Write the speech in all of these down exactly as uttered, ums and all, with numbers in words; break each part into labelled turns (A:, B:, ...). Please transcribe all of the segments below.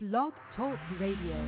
A: Blog Talk Radio.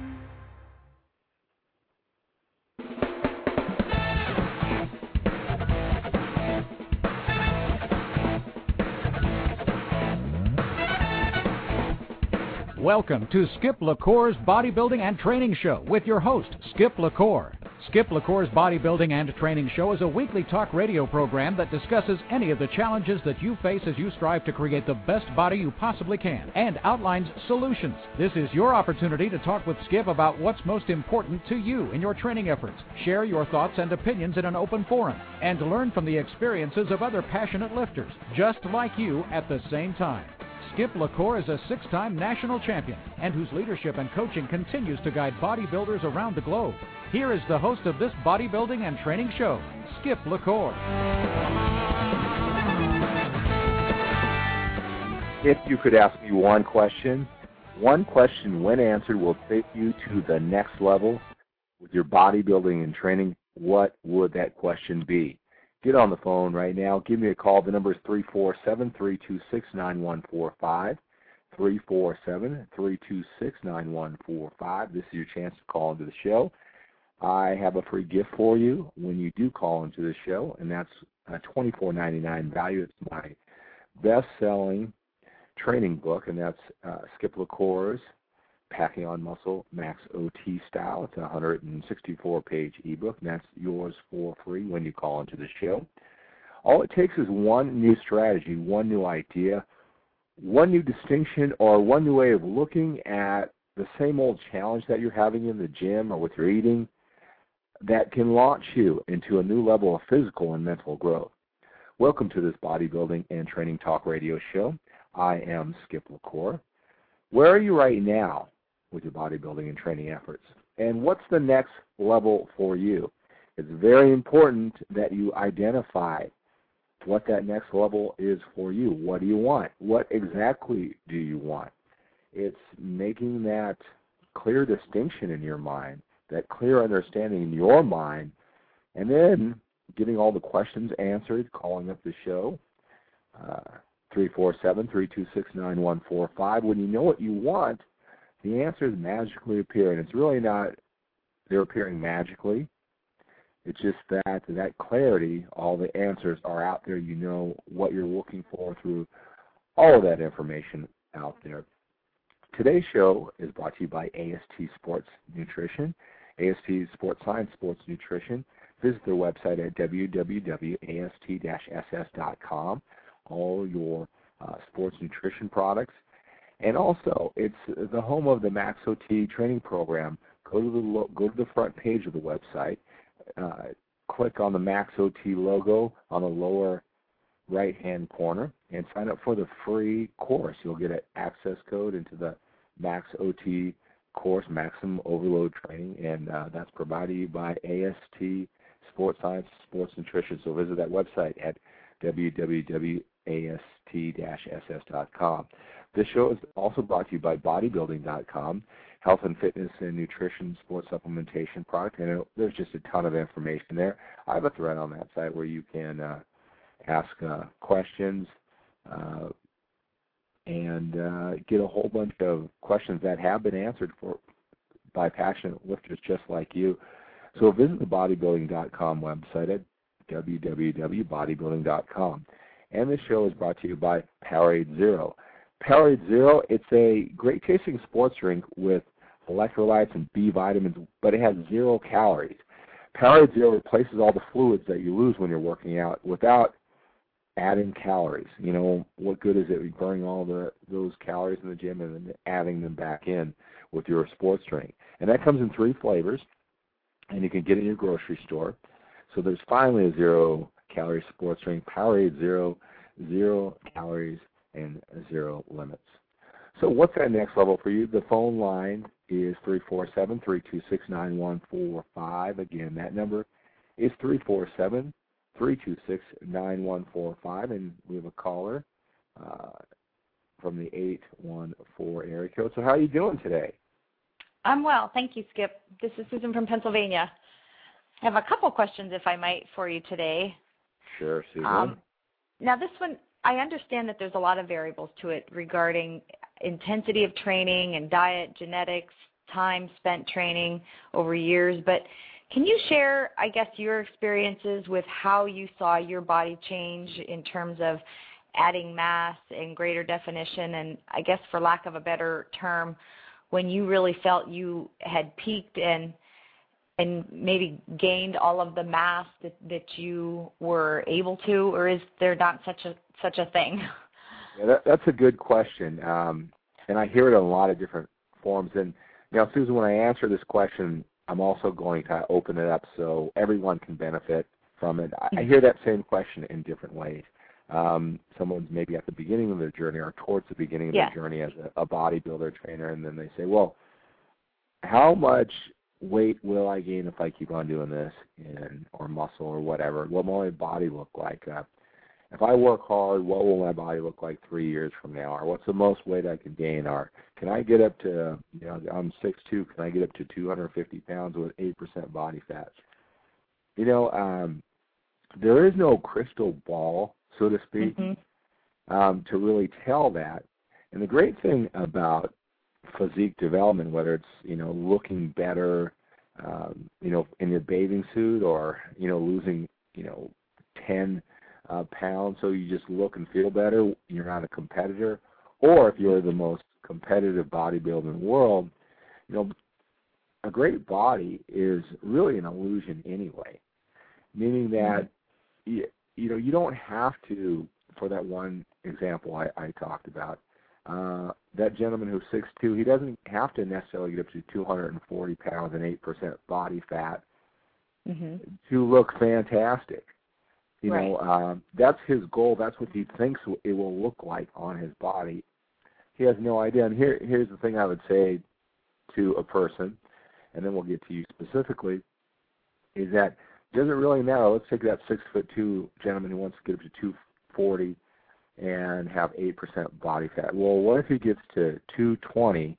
B: Welcome to Skip LaCour's Bodybuilding and Training Show with your host, Skip LaCour. Skip LaCour's Bodybuilding and Training Show is a weekly talk radio program that discusses any of the challenges that you face as you strive to create the best body you possibly can and outlines solutions. This is your opportunity to talk with Skip about what's most important to you in your training efforts, share your thoughts and opinions in an open forum, and learn from the experiences of other passionate lifters, just like you at the same time. Skip LaCour is a six-time national champion and whose leadership and coaching continues to guide bodybuilders around the globe. Here is the host of this bodybuilding and training show, Skip LaCour.
C: If you could ask me one question, one question when answered will take you to the next level with your bodybuilding and training, what would that question be? Get on the phone right now. Give me a call. The number is three four seven, three two six, nine one four five, three four seven, three two six, nine one four five. This is your chance to call into the show. I have a free gift for you when you do call into the show, and that's a twenty-four ninety-nine value. It's my best-selling training book, and that's uh, Skip LaCour's Packing on Muscle Max O T Style. It's a one hundred sixty-four page ebook, and that's yours for free when you call into the show. All it takes is one new strategy, one new idea, one new distinction, or one new way of looking at the same old challenge that you're having in the gym or with your eating that can launch you into a new level of physical and mental growth. Welcome to this bodybuilding and training talk radio show. I am Skip LaCour. Where are you right now with your bodybuilding and training efforts? And what's the next level for you? It's very important that you identify what that next level is for you. What do you want? What exactly do you want? It's making that clear distinction in your mind, that clear understanding in your mind, and then getting all the questions answered, calling up the show, uh, three four seven, three two six, nine one four five. When you know what you want, the answers magically appear, and it's really not they're appearing magically. It's just that that clarity, all the answers are out there. You know what you're looking for through all of that information out there. Today's show is brought to you by A S T Sports Nutrition, A S T Sports Science Sports Nutrition. Visit their website at w w w dot a s t dash s s dot com. All your uh, sports nutrition products. And also, it's the home of the Max O T training program. Go to the lo- go to the front page of the website. Uh, click on the Max O T logo on the lower right-hand corner and sign up for the free course. You'll get an access code into the Max O T course, Maximum Overload Training, and uh, that's provided you by A S T Sports Science Sports Nutrition. So visit that website at w w w dot a s t dash s s dot com. This show is also brought to you by bodybuilding dot com, health and fitness and nutrition sports supplementation product. And there's just a ton of information there. I have a thread on that site where you can uh, ask uh, questions uh, and uh, get a whole bunch of questions that have been answered for by passionate lifters just like you. So visit the bodybuilding dot com website at w w w dot bodybuilding dot com. And this show is brought to you by Powerade Zero. Powerade Zero, it's a great tasting sports drink with electrolytes and B vitamins, but it has zero calories. Powerade Zero replaces all the fluids that you lose when you're working out without adding calories. You know, what good is it burning all the those calories in the gym and then adding them back in with your sports drink? And that comes in three flavors, and you can get it in your grocery store. So there's finally a zero-calorie sports drink, Powerade Zero, zero calories and zero limits. So what's that next level for you? The phone line is three four seven, three two six, nine one four five. Again, that number is three four seven, three two six, nine one four five. And we have a caller uh, from the eight one four area code. So how are you doing today?
D: I'm well. Thank you, Skip. This is Susan from Pennsylvania. I have a couple questions, if I might, for you today.
C: Sure, Susan.
D: Um, now, this one, I understand that there's a lot of variables to it regarding intensity of training and diet, genetics, time spent training over years, but can you share, I guess, your experiences with how you saw your body change in terms of adding mass and greater definition, and I guess for lack of a better term, when you really felt you had peaked and and maybe gained all of the mass that, that you were able to, or is there not such a such a thing?
C: Yeah, that, that's a good question, um, and I hear it in a lot of different forms. And you know, Susan, when I answer this question, I'm also going to open it up so everyone can benefit from it. I, I hear that same question in different ways. Um, someone's maybe at the beginning of their journey or towards the beginning of
D: yeah.
C: their journey as a, a bodybuilder trainer, and then they say, well, how much weight will I gain if I keep on doing this, and, or muscle or whatever? What will my body look like? Uh, if I work hard, what will my body look like three years from now? Or what's the most weight I can gain? Or can I get up to, you know, I'm six two, can I get up to two hundred fifty pounds with eight percent body fat? You know, um, there is no crystal ball, so to speak, mm-hmm. um, to really tell that. And the great thing about physique development, whether it's, you know, looking better, um, you know, in your bathing suit, or, you know, losing, you know, ten uh, pounds so you just look and feel better, you're not a competitor, or if you're the most competitive bodybuilder in the world, you know, a great body is really an illusion anyway, meaning that, mm-hmm. you, you know, you don't have to, for that one example I, I talked about, Uh, that gentleman who's six two, he doesn't have to necessarily get up to two hundred forty pounds and eight percent body fat mm-hmm. to look fantastic. You right. know, um, that's his goal. That's what he thinks it will look like on his body. He has no idea. And here, here's the thing I would say to a person, and then we'll get to you specifically, is that it doesn't really matter. Let's take that six foot two gentleman who wants to get up to two forty and have eight percent body fat. Well, what if he gets to two twenty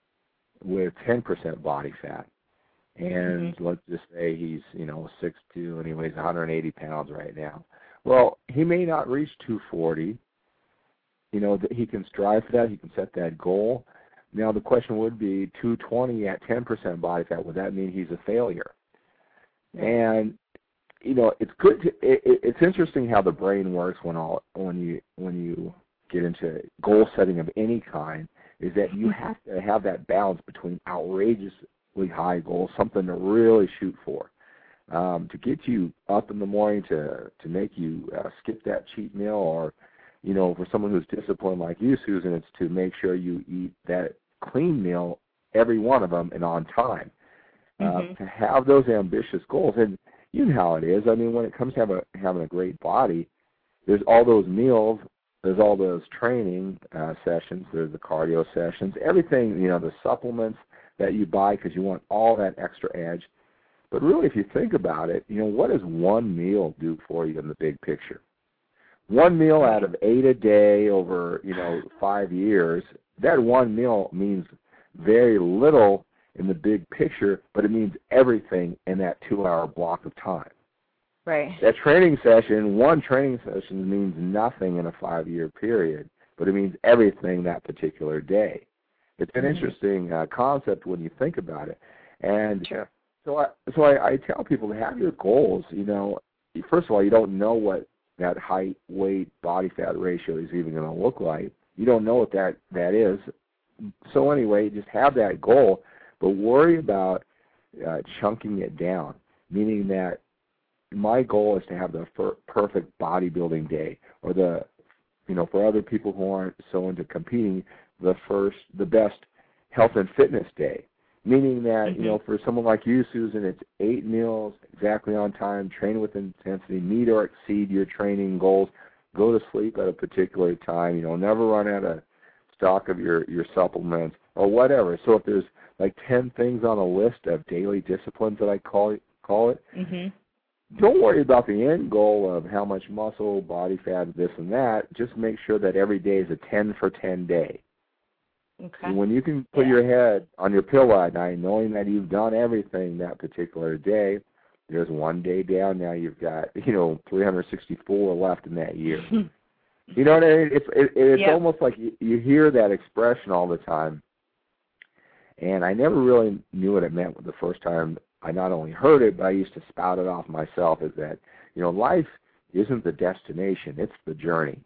C: with ten percent body fat? And mm-hmm. let's just say he's, you know, six two and he weighs one hundred eighty pounds right now. Well, he may not reach two forty. You know, he can strive for that. He can set that goal. Now, the question would be two twenty at ten percent body fat. Would that mean he's a failure? And you know, it's good to, it, it's interesting how the brain works when all when you when you get into goal setting of any kind, is that you have to have that balance between outrageously high goals, something to really shoot for, um, to get you up in the morning, to to make you uh, skip that cheat meal, or, you know, for someone who's disciplined like you, Susan, it's to make sure you eat that clean meal, every one of them, and on time. Mm-hmm. Uh, to have those ambitious goals. And you know how it is. I mean, when it comes to have a, having a great body, there's all those meals, there's all those training uh, sessions, there's the cardio sessions, everything, you know, the supplements that you buy because you want all that extra edge. But really, if you think about it, you know, what does one meal do for you in the big picture? One meal out of eight a day over, you know, five years, that one meal means very little in the big picture, but it means everything in that two-hour block of time.
D: Right.
C: That training session, one training session means nothing in a five-year period, but it means everything that particular day. It's an mm-hmm. interesting uh, concept when you think about it. And
D: sure.
C: so, I, so I, I tell people to have your goals. You know, first of all, you don't know what that height, weight, body fat ratio is even going to look like. You don't know what that, that is. So anyway, just have that goal. But worry about uh, chunking it down, meaning that my goal is to have the per- perfect bodybuilding day, or the, you know, for other people who aren't so into competing, the first, the best health and fitness day, meaning that, mm-hmm. you know, for someone like you, Susan, it's eight meals, exactly on time, train with intensity, meet or exceed your training goals, go to sleep at a particular time, you know, never run out of stock of your, your supplements or whatever. So if there's like ten things on a list of daily disciplines that I call it, call it. Mm-hmm. Don't worry about the end goal of how much muscle, body fat, this and that. Just make sure that every day is a ten for ten day.
D: Okay.
C: And when you can put
D: yeah.
C: your head on your pillow at night knowing that you've done everything that particular day, there's one day down. Now you've got, you know, three hundred sixty-four left in that year. You know what I mean? It's it, it's
D: yep.
C: almost like you, you hear that expression all the time, and I never really knew what it meant the first time I not only heard it, but I used to spout it off myself. Is that, you know, life isn't the destination; it's the journey,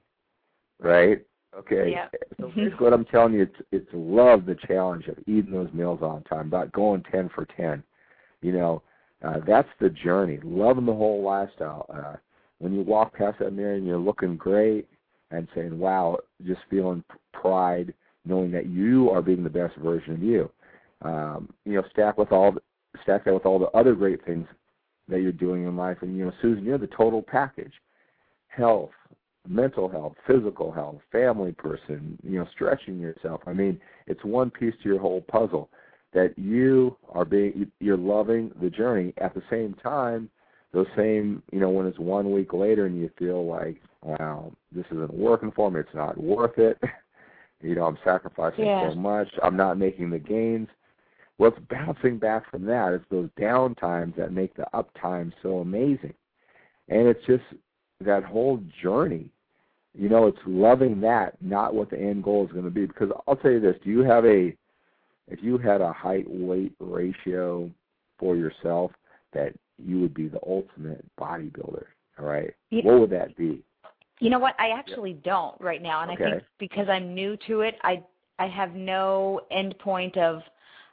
C: right? Okay.
D: Yep.
C: So basically, what I'm telling you, it's it's love the challenge of eating those meals on time, about going ten for ten. You know, uh, that's the journey. Loving the whole lifestyle. Uh, when you walk past that mirror and you're looking great and saying, wow, just feeling pride, knowing that you are being the best version of you. Um, you know, stack with all the, stack that with all the other great things that you're doing in life. And, you know, Susan, you're the total package. Health, mental health, physical health, family person, you know, stretching yourself. I mean, it's one piece to your whole puzzle that you are being, you're loving the journey. At the same time, those same, you know, when it's one week later and you feel like, wow, this isn't working for me, it's not worth it, you know, I'm sacrificing
D: yeah.
C: so much, I'm not making the gains. Well, it's bouncing back from that. It's those down times that make the up times so amazing. And it's just that whole journey. You know, it's loving that, not what the end goal is going to be. Because I'll tell you this, do you have a, if you had a height-weight ratio for yourself that you would be the ultimate bodybuilder, all right?
D: You,
C: what would that be?
D: You know what? I actually yep. don't right now. And
C: okay.
D: I think because I'm new to it, I I have no end point of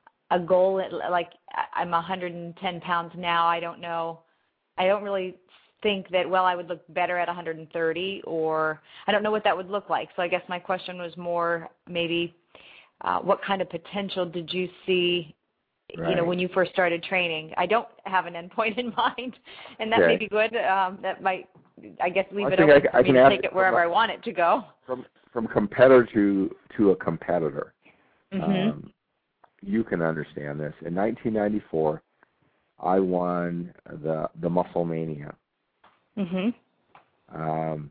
D: a goal. Like, I'm one hundred ten pounds now. I don't know. I don't really think that, well, I would look better at one hundred thirty, or I don't know what that would look like. So I guess my question was more maybe uh, what kind of potential did you see, right. you know, when you first started training? I don't have an endpoint in mind, and that
C: okay.
D: may be good. Um, that might, I guess, leave
C: well,
D: it
C: I
D: open
C: I,
D: for
C: I
D: me to take it wherever
C: from,
D: I want it to go.
C: From from competitor to, to a competitor,
D: mm-hmm.
C: um, you can understand this. In nineteen ninety-four, I won the the Musclemania.
D: Mm-hmm.
C: Um,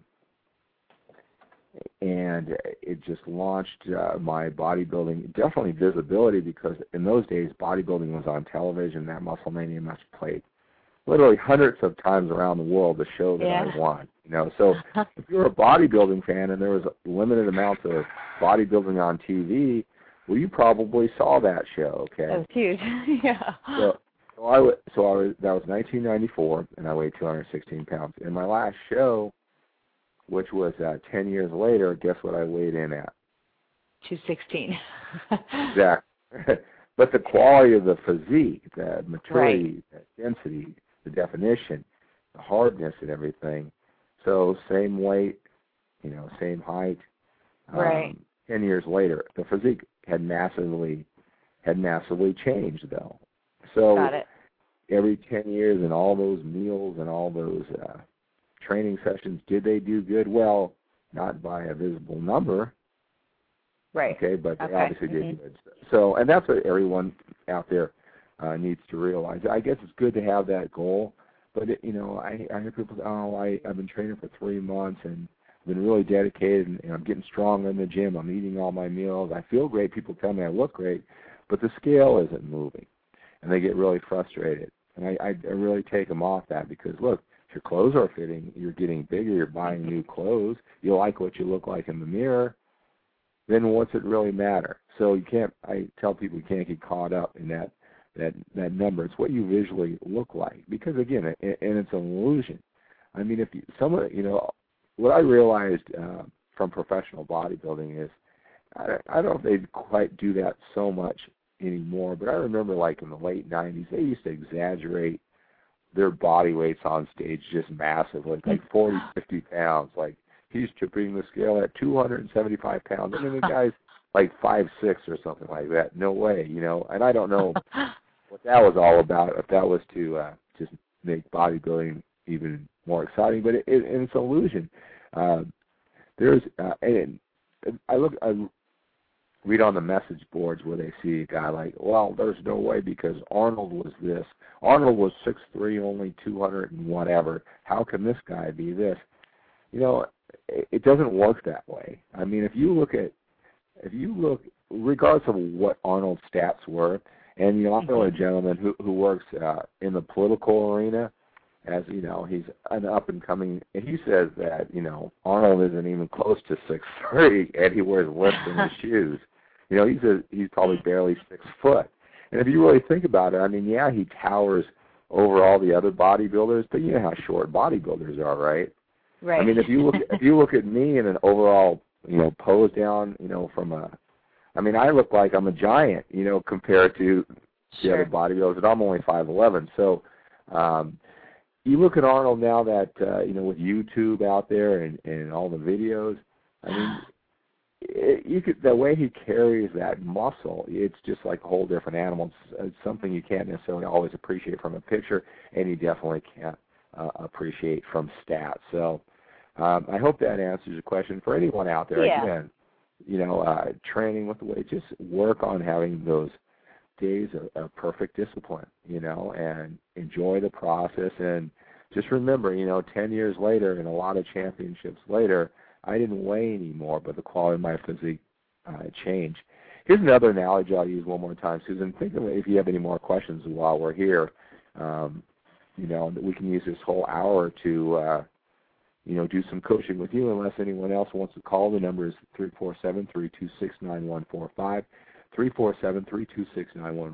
C: and it just launched uh, my bodybuilding, definitely visibility, because in those days bodybuilding was on television. That Musclemania match played literally hundreds of times around the world, the show that
D: yeah.
C: I won. You know, so if you're a bodybuilding fan and there was limited amounts of bodybuilding on T V, well, you probably saw that show. Okay,
D: that was huge. yeah.
C: So, So I w- so I was, that was nineteen ninety-four, and I weighed two hundred sixteen pounds. In my last show, which was uh, ten years later, guess what I weighed in at?
D: two sixteen.
C: Exactly. But the quality of the physique, the maturity,
D: right.
C: the density, the definition, the hardness and everything. So same weight, you know, same height.
D: Right.
C: Um, ten years later, the physique had massively had massively changed, though. So
D: Got it.
C: every ten years and all those meals and all those uh, training sessions, did they do good? Well, not by a visible number.
D: Right.
C: Okay, but they
D: okay.
C: obviously
D: mm-hmm.
C: did good. So, and that's what everyone out there uh, needs to realize. I guess it's good to have that goal, but, it, you know, I, I hear people say, oh, I, I've been training for three months and been really dedicated, and, and I'm getting stronger in the gym. I'm eating all my meals. I feel great. People tell me I look great, but the scale isn't moving. And they get really frustrated. And I, I really take them off that because, look, if your clothes are fitting, you're getting bigger, you're buying new clothes, you like what you look like in the mirror, then what's it really matter? So you can't, I tell people you can't get caught up in that, that, that number. It's what you visually look like. Because, again, it, and it's an illusion. I mean, if you, someone, you know, what I realized uh, from professional bodybuilding is, I, I don't know if they quite do that so much anymore, but I remember like in the late nineties, they used to exaggerate their body weights on stage just massively, like forty, fifty pounds. Like he's tipping the scale at two hundred seventy-five pounds. I mean, the guy's like five six or something like that. No way, you know. And I don't know what that was all about, if that was to uh, just make bodybuilding even more exciting, but it, it, it's an illusion. Uh, there's, uh, and I look, I read on the message boards where they see a guy like, well, there's no way because Arnold was this. Arnold was six three, only two hundred and whatever. How can this guy be this? You know, it, it doesn't work that way. I mean, if you look at, if you look, regardless of what Arnold's stats were, and you know, I know a gentleman who, who works uh, in the political arena, as you know, he's an up and coming. And he says that you know Arnold isn't even close to six three, and he wears lifts in his shoes. You know, he's a, he's probably barely six foot. And if you really think about it, I mean, yeah, he towers over all the other bodybuilders, but you know how short bodybuilders are, right?
D: Right.
C: I mean, if you look if you look at me in an overall, you know, pose down, you know, from a, I mean, I look like I'm a giant, you know, compared to the
D: Sure.
C: other bodybuilders, and I'm only five eleven. So, um, you look at Arnold now that uh, you know with YouTube out there and, and all the videos. I mean, it, you could the way he carries that muscle, it's just like a whole different animal. It's, it's something you can't necessarily always appreciate from a picture, and you definitely can't uh, appreciate from stats. So, um, I hope that answers your question. For anyone out there,
D: Yeah.
C: again, you know, uh, training with the weight, just work on having those days of, of perfect discipline, you know, and enjoy the process. And just remember, you know, ten years later and a lot of championships later, I didn't weigh anymore, but the quality of my physique uh, changed. Here's another analogy I'll use one more time, Susan. Think of it if you have any more questions while we're here. Um, you know, that we can use this whole hour to, uh, you know, do some coaching with you. Unless anyone else wants to call, the number is three four seven, three two six, nine one four five. three four seven, three two six, nine one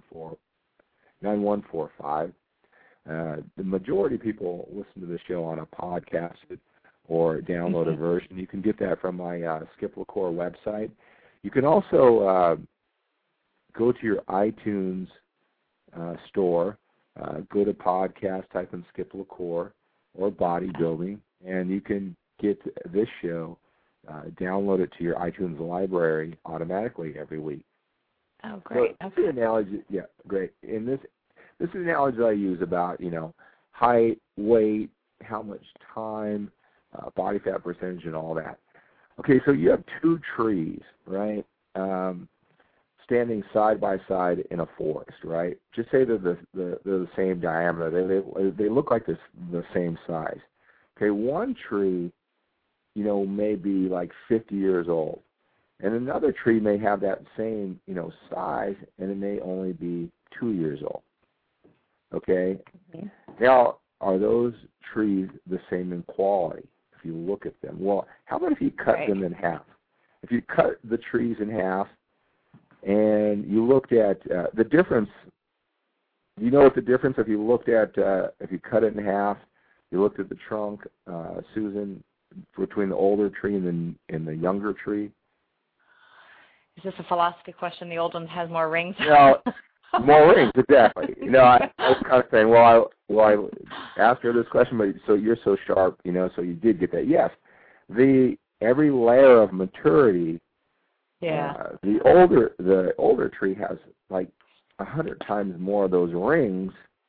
C: four five. Uh, the majority of people listen to the show on a podcast or download a version. You can get that from my uh, Skip LaCour website. You can also uh, go to your iTunes uh, store, uh, go to podcast, type in Skip LaCour or bodybuilding, and you can get this show, uh, download it to your iTunes library automatically every week.
D: Oh, great.
C: So,
D: okay.
C: This analogy, yeah, great. In this, this is an analogy I use about, you know, height, weight, how much time, uh, body fat percentage, and all that. Okay, so you have two trees, right, um, standing side by side in a forest, right? Just say they're the, the, they're the same diameter. They, they, they look like this, the same size. Okay, one tree, you know, may be like fifty years old. And another tree may have that same, you know, size, and it may only be two years old. Okay?
D: Mm-hmm.
C: Now, are those trees the same in quality if you look at them? Well, how about if you cut
D: Right.
C: them in half? If you cut the trees in half and you looked at uh, the difference, you know what the difference if you looked at, uh, if you cut it in half, you looked at the trunk, uh, Susan, between the older tree and the, and the younger tree?
D: Is this a philosophy question? The old one has more rings?
C: No, more rings, exactly. You know, I, I was kind of saying, well, I, well, I asked her this question, but so you're so sharp, you know, so you did get that. Yes, the every layer of maturity,
D: yeah.
C: uh, the older the older tree has like a hundred times more of those rings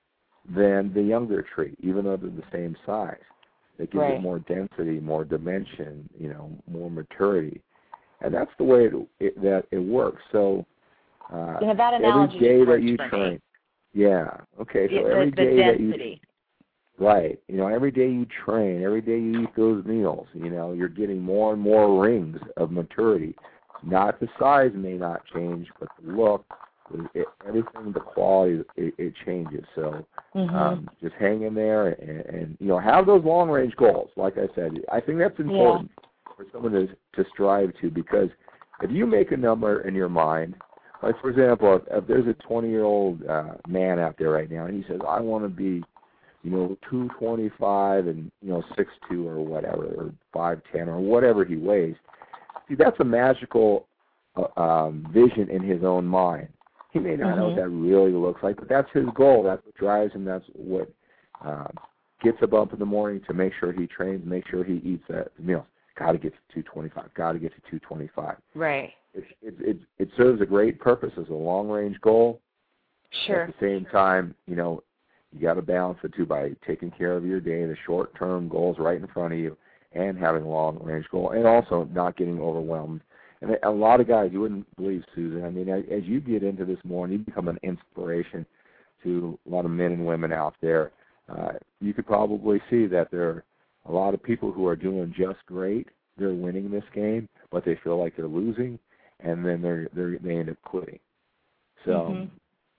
C: than the younger tree, even though they're the same size. It gives
D: Right.
C: it more density, more dimension, you know, more maturity. And that's the way it, it, that it works. So uh,
D: You know, that
C: every
D: analogy
C: day that
D: works
C: you
D: for
C: train,
D: me.
C: yeah, okay. So
D: the,
C: every
D: the
C: day that you,
D: density.
C: right, you know, every day you train, every day you eat those meals, you know, you're getting more and more rings of maturity. Not the size may not change, but the look, it, everything, the quality, it, it changes. So
D: Mm-hmm.
C: um, just hang in there and, and, you know, have those long-range goals. Like I said, I think that's important yeah. for someone to, to strive to, because if you make a number in your mind, like, for example, if, if there's a twenty-year-old uh, man out there right now and he says, I want to be, you know, two twenty-five and, you know, six two or whatever, or five ten or whatever he weighs, see, that's a magical uh, um, vision in his own mind. He may not mm-hmm. know what that really looks like, but that's his goal. That's what drives him. That's what uh, gets him up in the morning to make sure he trains, make sure he eats that meal. Got to get to two twenty-five. Got to get to two twenty-five.
D: Right.
C: It, it, it, it serves a great purpose as a long-range goal.
D: Sure.
C: At the same time, you know, you got to balance the two by taking care of your day, the short-term goals right in front of you, and having a long-range goal, and also not getting overwhelmed. And a lot of guys, you wouldn't believe, Susan, I mean, as you get into this more and you become an inspiration to a lot of men and women out there, uh, you could probably see that there are a lot of people who are doing just great. They're winning this game, but they feel like they're losing, and then they're, they're, they end up quitting. So,
D: mm-hmm.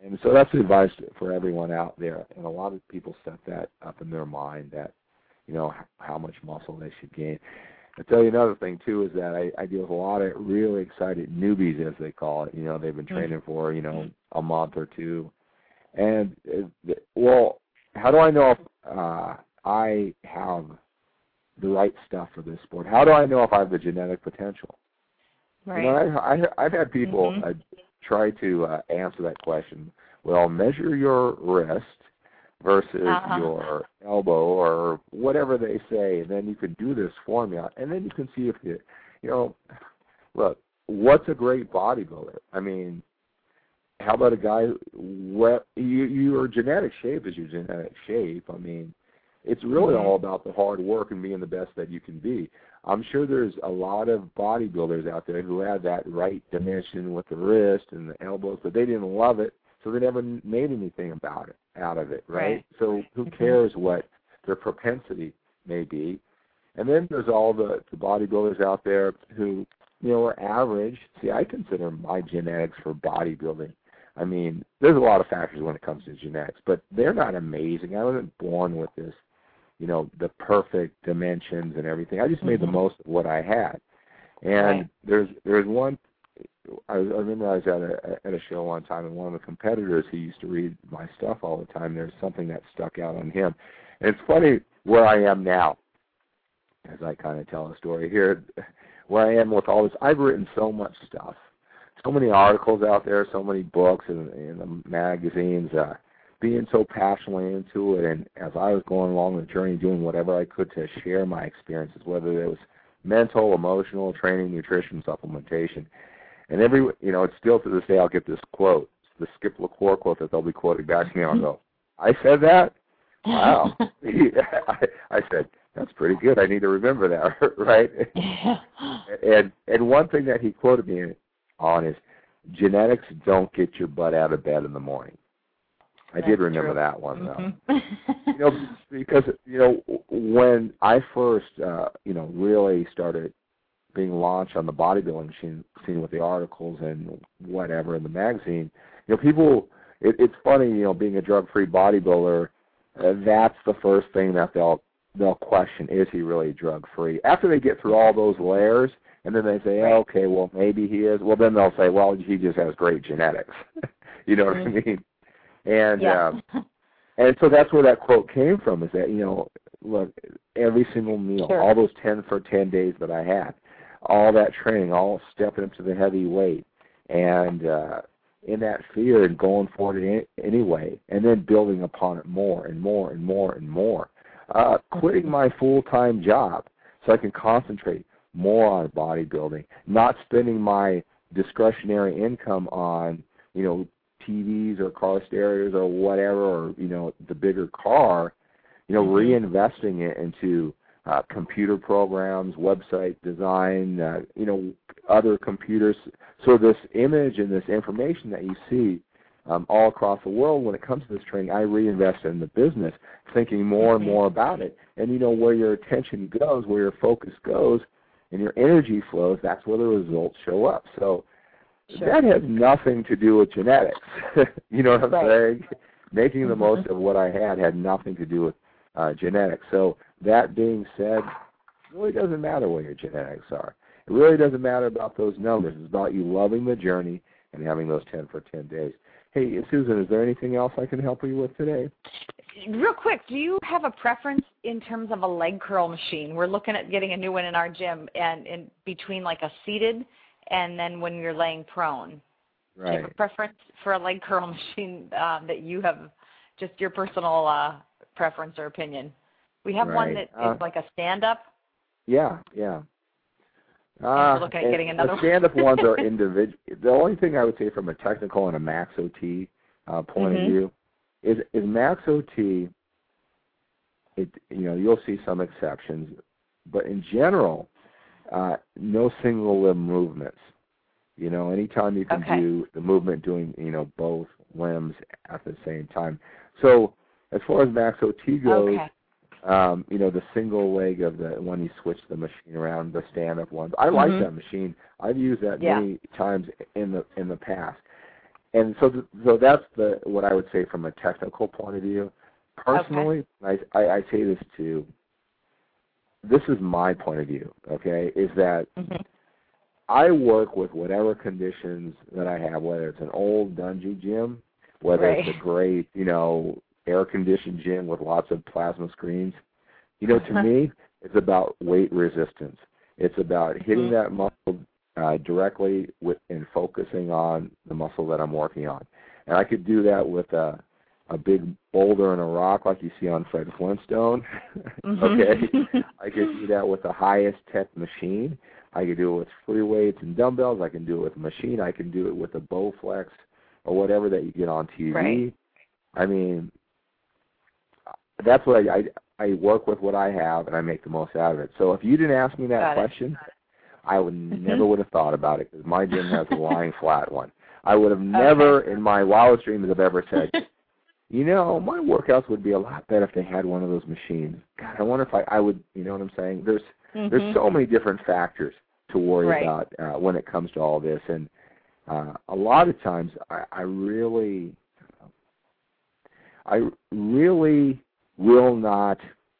C: And so that's the advice for everyone out there. And a lot of people set that up in their mind that, you know, how much muscle they should gain. I'll tell you another thing, too, is that I, I deal with a lot of really excited newbies, as they call it. You know, they've been training for, you know, a month or two. And, uh, well, how do I know if uh, I have the right stuff for this sport? How do I know if I have the genetic potential?
D: Right.
C: You know, I, I, I've had people
D: mm-hmm.
C: uh, try to uh, answer that question. Well, measure your wrist versus
D: uh-huh.
C: your elbow or whatever they say, and then you can do this formula, and then you can see if you, you know, look, what's a great bodybuilder? I mean, how about a guy, what, you, your genetic shape is your genetic shape. I mean, it's really
D: mm-hmm.
C: all about the hard work and being the best that you can be. I'm sure there's a lot of bodybuilders out there who have that right dimension with the wrist and the elbows, but they didn't love it, so they never made anything about it, out of it, right?
D: right.
C: So who
D: mm-hmm.
C: cares what their propensity may be? And then there's all the, the bodybuilders out there who, you know, are average. See, I consider my genetics for bodybuilding. I mean, there's a lot of factors when it comes to genetics, but they're not amazing. I wasn't born with this, you know, the perfect dimensions and everything. I just made
D: mm-hmm.
C: the most of what I had. And
D: right.
C: there's there's one, I, I remember I was at a at a show one time, and one of the competitors, he used to read my stuff all the time. There's something that stuck out on him. And it's funny where I am now, as I kind of tell a story here, where I am with all this. I've written so much stuff, so many articles out there, so many books and, and the magazines, uh, being so passionately into it, and as I was going along the journey, doing whatever I could to share my experiences, whether it was mental, emotional, training, nutrition, supplementation. And every, you know, it's still to this day I'll get this quote, the Skip LaCour quote that they'll be quoting back to me, and I'll go, I said that? Wow. I, I said, that's pretty good. I need to remember that, right? and and one thing that he quoted me on is, genetics don't get your butt out of bed in the morning. I
D: That's
C: did remember
D: true.
C: that one, though.
D: Mm-hmm.
C: you know, because, you know, when I first, uh, you know, really started being launched on the bodybuilding scene, scene with the articles and whatever in the magazine, you know, people, it, it's funny, you know, being a drug-free bodybuilder, uh, that's the first thing that they'll they'll question, is he really drug-free? After they get through all those layers, and then they say, oh, okay, well, maybe he is, well, then they'll say, well, he just has great genetics. You know
D: mm-hmm.
C: what I mean? And
D: yeah.
C: um, and so that's where that quote came from, is that, you know, look, every single meal,
D: sure.
C: all those ten for ten days that I had, all that training, all stepping up to the heavy weight, and uh, in that fear and going for it anyway, and then building upon it more and more and more and more. Uh, quitting my full-time job so I can concentrate more on bodybuilding, not spending my discretionary income on, you know, T Vs or car stereos or whatever, or, you know, the bigger car, you know, mm-hmm. reinvesting it into uh, computer programs, website design, uh, you know, other computers. So this image and this information that you see um, all across the world, when it comes to this training, I reinvest in the business, thinking more mm-hmm. and more about it. And, you know, where your attention goes, where your focus goes, and your energy flows, that's where the results show up. So sure. that has nothing to do with genetics. You know what I'm right. saying? Making the mm-hmm. most of what I had had nothing to do with uh, genetics. So that being said, it really doesn't matter what your genetics are. It really doesn't matter about those numbers. It's about you loving the journey and having those ten for ten days. Hey, Susan, is there anything else I can help you with today?
D: Real quick, do you have a preference in terms of a leg curl machine? We're looking at getting a new one in our gym, and in between like a seated and then when you're laying prone.
C: Right.
D: Do you have a preference for a leg curl machine um, that you have, just your personal uh, preference or opinion? We have
C: right.
D: one that
C: uh,
D: is like a stand-up.
C: Yeah, yeah.
D: Uh,
C: Uh,
D: we're looking at getting another
C: the stand-up ones are individual. The only thing I would say from a technical and a Max O T uh, point
D: mm-hmm.
C: of view is, is Max O T, it, you know, you'll see some exceptions, but in general, uh, no single limb movements. You know, anytime you can
D: okay.
C: do the movement doing, you know, both limbs at the same time. So as far as Max O T goes, okay. Um, you know, the single leg of the when you switch the machine around, the stand-up ones. I mm-hmm. like that machine. I've used that
D: yeah.
C: many times in the in the past. and so th- so that's the what I would say from a technical point of view. Personally, okay. I, I I say this too. This is my point of view. Okay, is that mm-hmm. I work with whatever conditions that I have, whether it's an old dungy gym, whether right. it's a great, you know, air-conditioned gym with lots of plasma screens. You know, to me, it's about weight resistance. It's about hitting mm-hmm. that muscle uh, directly with, and focusing on the muscle that I'm working on. And I could do that with a, a big boulder and a rock like you see on Fred Flintstone. Mm-hmm. Okay? I could do that with the highest tech machine. I can do it with free weights and dumbbells. I can do it with a machine. I can do it with a Bowflex or whatever that you get on T V.
D: Right.
C: I mean, that's what I, I I work with what I have, and I make the most out of it. So if you didn't ask me that
D: Got
C: question,
D: it.
C: I would mm-hmm. never would have thought about it because my gym has a lying flat one. I would have never okay. in my wildest dreams have ever said, you know, my workouts would be a lot better if they had one of those machines. God, I wonder if I, I would, you know what I'm saying? There's mm-hmm. there's so many different factors to worry
D: right.
C: about uh, when it comes to all this. And uh, a lot of times I, I really, I really will not,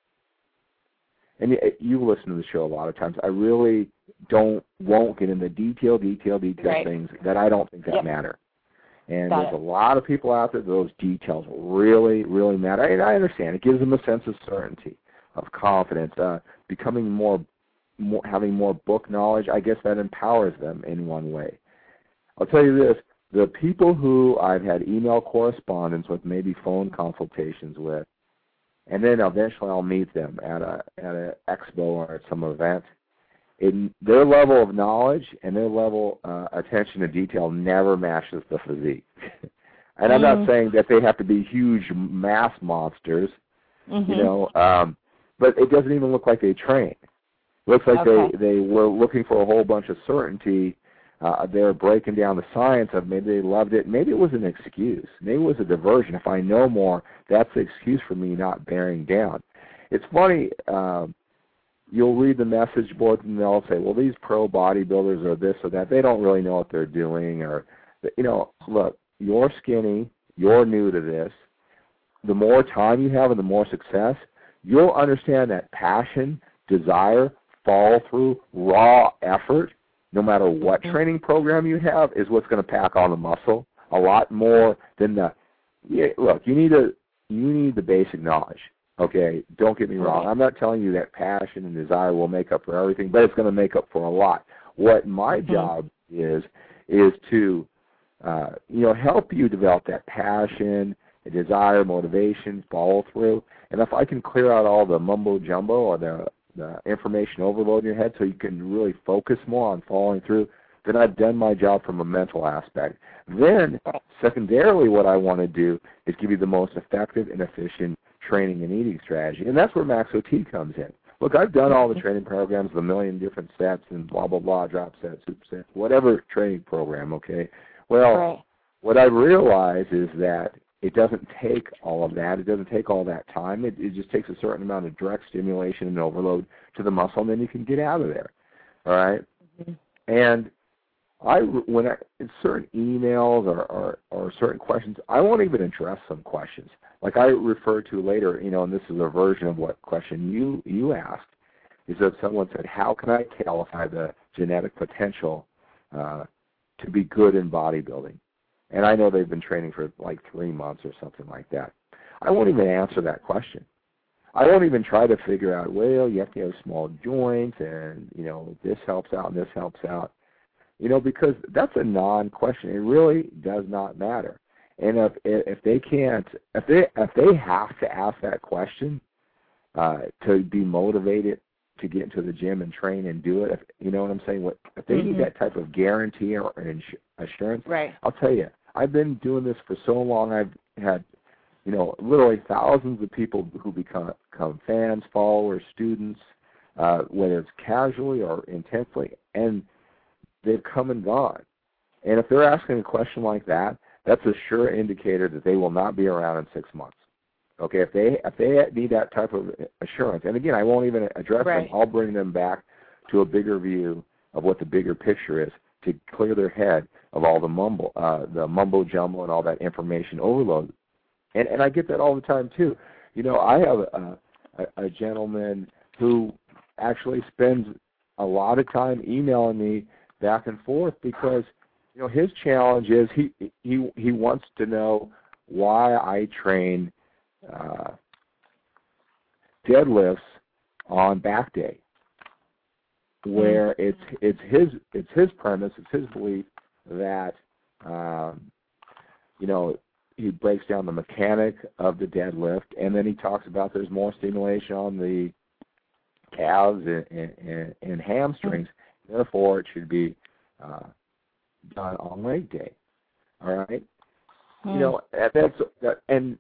C: and you listen to the show a lot of times, I really don't, won't get into detail, detail, detail
D: right.
C: things that I don't think that
D: yep.
C: matter. And
D: Got
C: there's
D: it.
C: a lot of people out there, those details really, really matter. And I understand. It gives them a sense of certainty, of confidence, uh, becoming more, more, having more book knowledge. I guess that empowers them in one way. I'll tell you this, the people who I've had email correspondence with, maybe phone consultations with, and then eventually I'll meet them at a at an expo or at some event, in their level of knowledge and their level uh, attention to detail never matches the physique. And I'm
D: mm.
C: not saying that they have to be huge mass monsters,
D: mm-hmm.
C: you know, um, but it doesn't even look like they train. It looks like
D: okay.
C: they, they were looking for a whole bunch of certainty. Uh, they were breaking down the science of maybe they loved it. Maybe it was an excuse. Maybe it was a diversion. If I know more, that's the excuse for me not bearing down. It's funny. Um, you'll read the message boards and they'll say, well, these pro bodybuilders are this or that. They don't really know what they're doing. Or, you know, look, you're skinny. You're new to this. The more time you have and the more success, you'll understand that passion, desire, follow through, raw effort, no matter what training program you have, is what's going to pack on the muscle a lot more than the. Yeah, look, you need a you need the basic knowledge. Okay, don't get me wrong. I'm not telling you that passion and desire will make up for everything, but it's going to make up for a lot. What my mm-hmm. job is is to uh, you know help you develop that passion, desire, motivation, follow through, and if I can clear out all the mumbo jumbo or the the information overload in your head so you can really focus more on following through, then I've done my job from a mental aspect. Then, secondarily, what I want to do is give you the most effective and efficient training and eating strategy, and that's where Max O T comes in. Look, I've done all the training programs, the million different sets and blah, blah, blah, drop sets, super sets, whatever training program, okay? Well, right. what I realize is that it doesn't take all of that. It doesn't take all that time. It, it just takes a certain amount of direct stimulation and overload to the muscle, and then you can get out of there. All right? Mm-hmm. And I, when I, in certain emails or, or, or certain questions, I won't even address some questions. Like I refer to later, you know, and this is a version of what question you, you asked, is that someone said, how can I qualify the genetic potential uh, to be good in bodybuilding? And I know they've been training for like three months or something like that. I won't even answer that question. I won't even try to figure out, well, you have to have small joints and, you know, this helps out and this helps out. You know, because that's a non-question. It really does not matter. And if if they can't, if they if they have to ask that question uh, to be motivated to get into the gym and train and do it, if, you know what I'm saying? What, if they mm-hmm. need that type of guarantee or ins- assurance,
D: right.
C: I'll tell you, I've been doing this for so long. I've had, you know, literally thousands of people who become, become fans, followers, students, uh, whether it's casually or intensely, and they've come and gone. And if they're asking a question like that, that's a sure indicator that they will not be around in six months. Okay, if they if they need that type of assurance, and again, I won't even address
D: right.
C: them. I'll bring them back to a bigger view of what the bigger picture is. to clear their head of all the mumble, uh, the mumbo jumbo and all that information overload. And and I get that all the time too. You know, I have a, a, a gentleman who actually spends a lot of time emailing me back and forth because, you know, his challenge is he he he wants to know why I train uh, deadlifts on back day, where it's it's his it's his premise, it's his belief that um, you know, he breaks down the mechanic of the deadlift, and then he talks about there's more stimulation on the calves and, and, and hamstrings. Therefore, it should be uh, done on leg day. All right, mm. you know, and that's that, and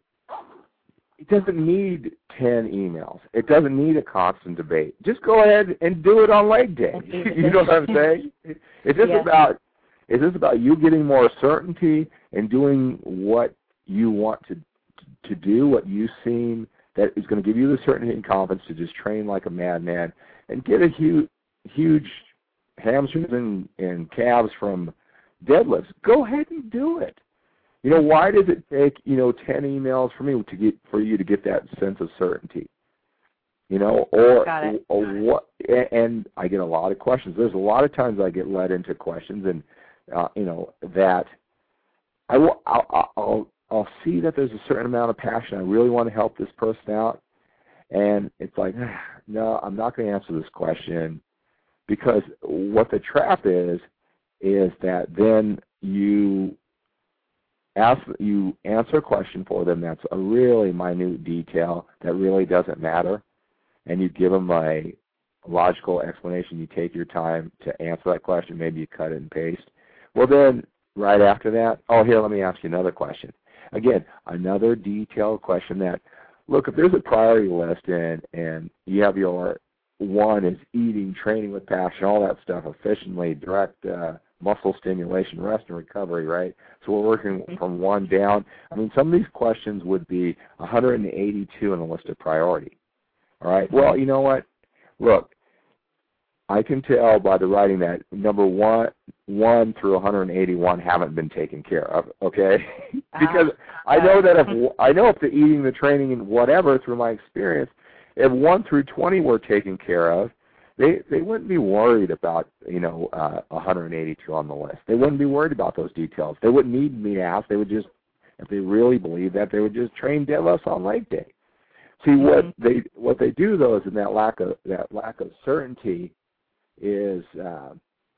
C: it doesn't need ten emails. It doesn't need a constant debate. Just go ahead and do it on leg day. You know what I'm saying? Is this yeah. about is this about you getting more certainty and doing what you want to to do, what you seem that is going to give you the certainty and confidence to just train like a madman and get a huge huge hamstrings and, and calves from deadlifts? Go ahead and do it. You know, why does it take, you know, ten emails for me to get for you to get that sense of certainty? You know, or, or, or what? And I get a lot of questions. There's a lot of times I get led into questions, and uh, you know that I will. I'll, I'll I'll see that there's a certain amount of passion. I really want to help this person out, and it's like, no, I'm not going to answer this question, because what the trap is is that then you ask you answer a question for them that's a really minute detail that really doesn't matter, and you give them a logical explanation. You take your time to answer that question. Maybe you cut it and paste. Well, then right after that, oh, here, let me ask you another question. Again, another detailed question that, look, if there's a priority list and, and you have your one is eating, training with passion, all that stuff efficiently, direct uh, muscle stimulation, rest and recovery, right? So we're working from one down. I mean, some of these questions would be one hundred eighty-two on the list of priority. All right? Well, you know what? Look, I can tell by the writing that number one, one through one hundred eighty-one haven't been taken care of. Okay, because uh, I know that if I know if the eating, the training, and whatever through my experience, if one through twenty were taken care of, they they wouldn't be worried about you know uh, one hundred eighty-two on the list. They wouldn't be worried about those details. They wouldn't need me to ask. They would just, if they really believe that, they would just train deadlifts on leg day. See mm-hmm. what they what they do though is in that lack of that lack of certainty. Is uh,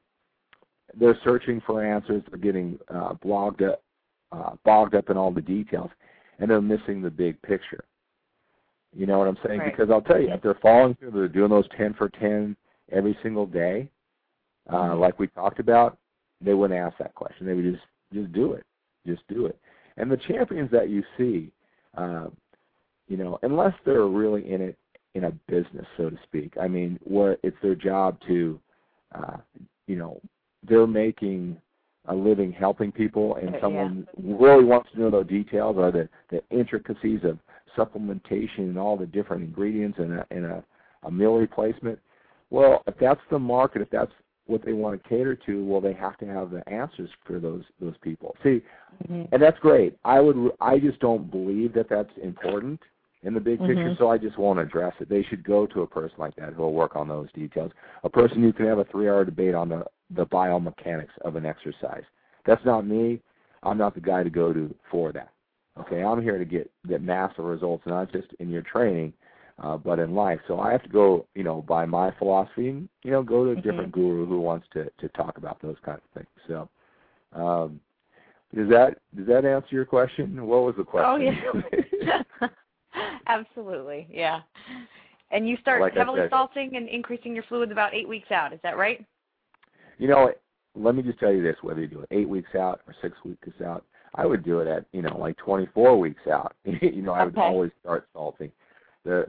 C: they're searching for answers, they're getting uh, blogged up, uh, bogged up in all the details, and they're missing the big picture. You know what I'm saying? Right. Because I'll tell you, if they're following through, they're doing those ten for ten every single day, uh, mm-hmm. like we talked about, they wouldn't ask that question. They would just, just do it. Just do it. And the champions that you see, uh, you know, unless they're really in it, in a business, so to speak. I mean, where it's their job to, uh, you know, they're making a living helping people, and someone yeah. really wants to know the details or the, the intricacies of supplementation and all the different ingredients in a, in a, a meal replacement. Well, if that's the market, if that's what they want to cater to, well, they have to have the answers for those those people. See, mm-hmm. and that's great. I would, I just don't believe that that's important in the big picture, mm-hmm. so I just won't address it. They should go to a person like that who will work on those details, a person who can have a three-hour debate on the, the biomechanics of an exercise. That's not me. I'm not the guy to go to for that. Okay, I'm here to get, get massive results, not just in your training, uh, but in life. So I have to go, you know, by my philosophy and, you know, go to a mm-hmm. different guru who wants to, to talk about those kinds of things. So um, does that does that answer your question? What was the question?
D: Oh, yeah. Absolutely, yeah. And you start
C: like
D: heavily
C: said,
D: salting and increasing your fluids about eight weeks out. Is that right?
C: You know, let me just tell you this, whether you do it eight weeks out or six weeks out, I would do it at, you know, like twenty-four weeks out. you know, I would
D: okay.
C: always start salting. The,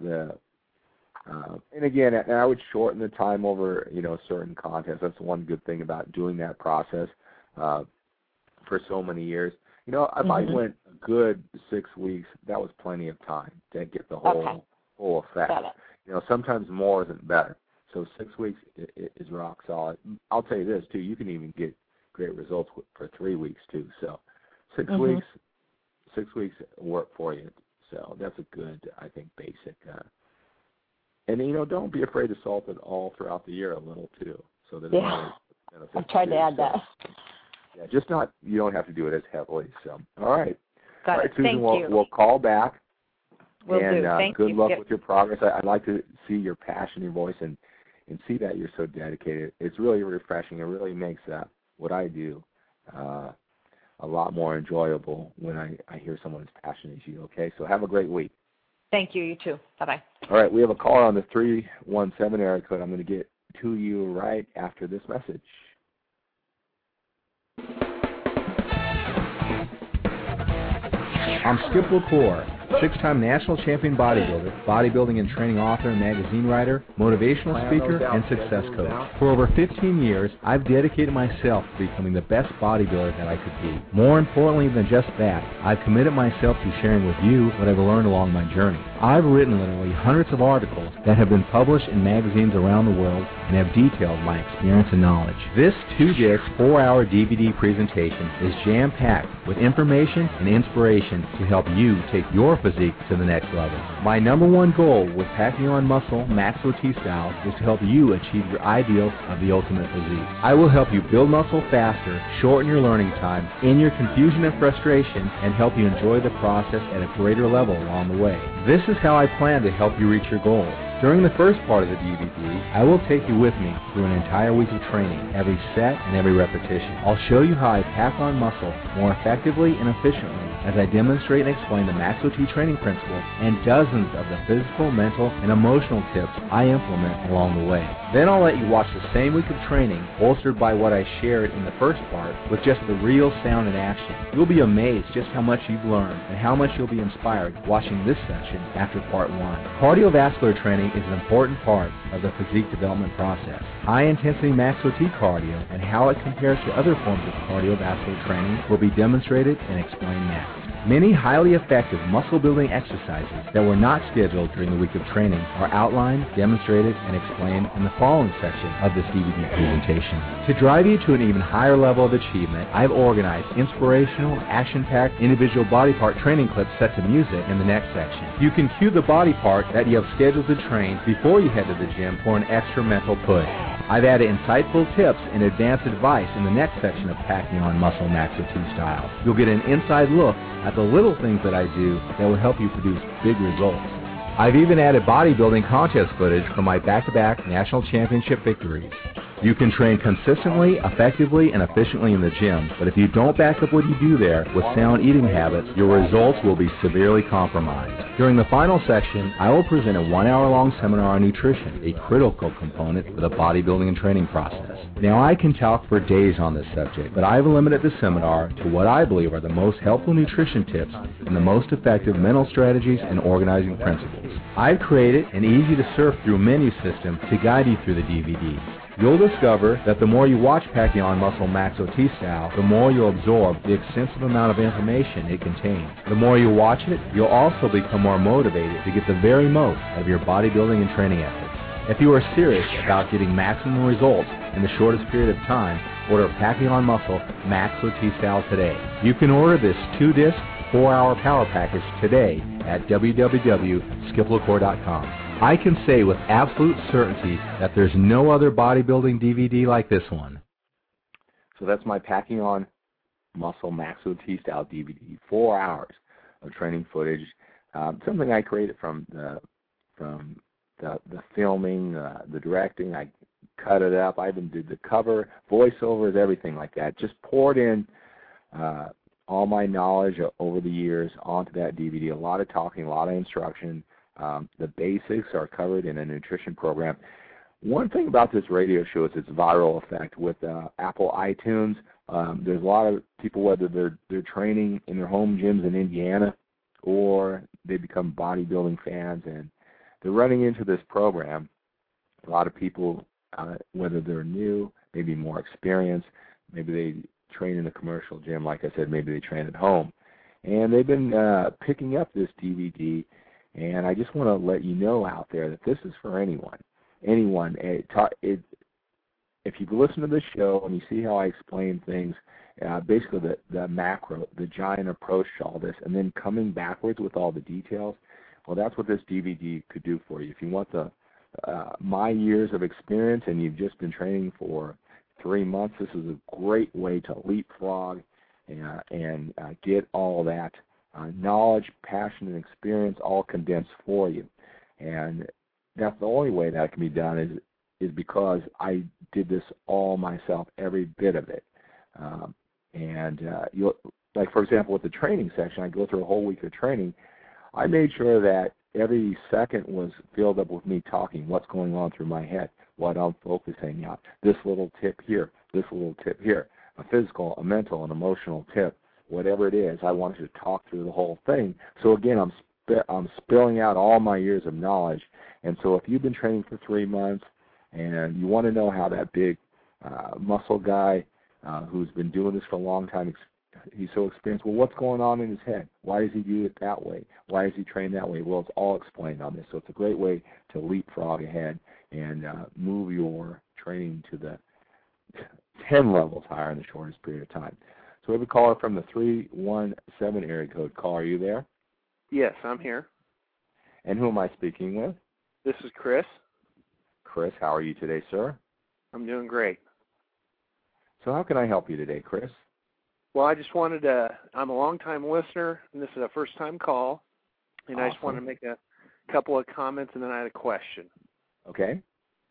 C: the, uh, and again, and I would shorten the time over, you know, certain contests. That's one good thing about doing that process uh, for so many years. You know, if mm-hmm. I went a good six weeks, that was plenty of time to get the whole
D: okay.
C: whole effect. You know, sometimes more isn't better. So six weeks is rock solid. I'll tell you this, too. You can even get great results for three weeks too. So six
D: mm-hmm.
C: weeks, six weeks work for you. So that's a good, I think, basic. Uh, and you know, don't be afraid to salt it all throughout the year a little too. So that
D: yeah, I've tried
C: too.
D: to add
C: so,
D: that.
C: Yeah, just not. You don't have to do it as heavily. So all right,
D: got
C: all right,
D: it.
C: Susan,
D: Thank
C: we'll,
D: you.
C: we'll call back.
D: Will
C: and
D: do.
C: Uh,
D: Thank
C: good
D: you.
C: luck
D: Yep.
C: with your progress. I, I'd like to see your passion, your voice, and and see that you're so dedicated. It's really refreshing. It really makes uh, what I do uh, a lot more enjoyable when I, I hear someone as passionate as you. Okay, so have a great week.
D: Thank you. You too. Bye-bye.
C: All right, we have a caller on the three one seven area code. I'm going to get to you right after this message.
E: I'm Skip LaCour, six-time national champion bodybuilder, bodybuilding and training author, magazine writer, motivational speaker, and success coach. For over fifteen years, I've dedicated myself to becoming the best bodybuilder that I could be. More importantly than just that, I've committed myself to sharing with you what I've learned along my journey. I've written literally hundreds of articles that have been published in magazines around the world and have detailed my experience and knowledge. This two-disc, four-hour D V D presentation is jam-packed with information and inspiration to help you take your physique to the next level. My number one goal with Packing On Muscle Maxo T-Style is to help you achieve your ideal of the ultimate physique. I will help you build muscle faster, shorten your learning time, end your confusion and frustration, and help you enjoy the process at a greater level along the way. This is how I plan to help you reach your goals. During the first part of the D V D, I will take you with me through an entire week of training, every set and every repetition. I'll show you how I pack on muscle more effectively and efficiently as I demonstrate and explain the Maxo T training principle and dozens of the physical, mental, and emotional tips I implement along the way. Then I'll let you watch the same week of training bolstered by what I shared in the first part with just the real sound and action. You'll be amazed just how much you've learned and how much you'll be inspired watching this session after part one. Cardiovascular training is an important part of the physique development process. High-intensity Maxo T cardio and how it compares to other forms of cardiovascular training will be demonstrated and explained next. Many highly effective muscle-building exercises that were not scheduled during the week of training are outlined, demonstrated, and explained in the following section of this D V D presentation. To drive you to an even higher level of achievement, I've organized inspirational, action-packed individual body part training clips set to music in the next section. You can cue the body part that you have scheduled to train before you head to the gym for an extra mental push. I've added insightful tips and advanced advice in the next section of Packing On Muscle Maxo T-Style. You'll get an inside look at the little things that I do that will help you produce big results. I've even added bodybuilding contest footage from my back-to-back national championship victories. You can train consistently, effectively, and efficiently in the gym, but if you don't back up what you do there with sound eating habits, your results will be severely compromised. During the final section, I will present a one-hour-long seminar on nutrition, a critical component for the bodybuilding and training process. Now, I can talk for days on this subject, but I've limited the seminar to what I believe are the most helpful nutrition tips and the most effective mental strategies and organizing principles. I've created an easy-to-surf-through menu system to guide you through the D V D. You'll discover that the more you watch Packing On Muscle Maxo T-Style, the more you'll absorb the extensive amount of information it contains. The more you watch it, you'll also become more motivated to get the very most out of your bodybuilding and training efforts. If you are serious about getting maximum results in the shortest period of time, order Packing On Muscle Maxo T-Style today. You can order this two-disc, four-hour power package today at w w w dot skip lacour dot com. I can say with absolute certainty that there's no other bodybuilding D V D like this one.
C: So that's my Packing On Muscle Maxo T-Style D V D. Four hours of training footage. Um, something I created from the from the, the filming, uh, the directing. I cut it up. I even did the cover, voiceovers, everything like that. Just poured in uh, all my knowledge over the years onto that D V D. A lot of talking, a lot of instruction. Um, the basics are covered in a nutrition program. One thing about this radio show is its viral effect with uh, Apple iTunes. Um, there's a lot of people, whether they're they're training in their home gyms in Indiana or they become bodybuilding fans and they're running into this program. A lot of people, uh, whether they're new, maybe more experienced, maybe they train in a commercial gym, like I said, maybe they train at home. And they've been uh, picking up this D V D. And I just want to let you know out there that this is for anyone. Anyone. It, it, if you listen to the show and you see how I explain things, uh, basically the, the macro, the giant approach to all this, and then coming backwards with all the details, well, that's what this D V D could do for you. If you want the uh, my years of experience and you've just been training for three months, this is a great way to leapfrog and, uh, and uh, get all that uh, knowledge, passion, and experience all condensed for you. And that's the only way that can be done is is because I did this all myself, every bit of it. Um, and uh, you like, for example, with the training section, I go through a whole week of training. I made sure that every second was filled up with me talking, what's going on through my head, what I'm focusing on, this little tip here, this little tip here, a physical, a mental, an emotional tip, whatever it is. I wanted to talk through the whole thing. So again, I'm sp- I'm spilling out all my years of knowledge. And so if you've been training for three months and you want to know how that big uh, muscle guy uh, who's been doing this for a long time, he's so experienced, well, what's going on in his head? Why does he do it that way? Why is he trained that way? Well, it's all explained on this. So it's a great way to leapfrog ahead and uh, move your training to the ten levels higher in the shortest period of time. So we have a caller from the three one seven area code. Caller, are you there?
F: Yes, I'm here.
C: And who am I speaking with?
F: This is Chris.
C: Chris, how are you today, sir?
F: I'm doing great.
C: So how can I help you today, Chris?
F: Well, I just wanted to, I'm a long-time listener, and this is a first-time call, and
C: Awesome.
F: I just wanted to make a couple of comments, and then I had a question.
C: Okay.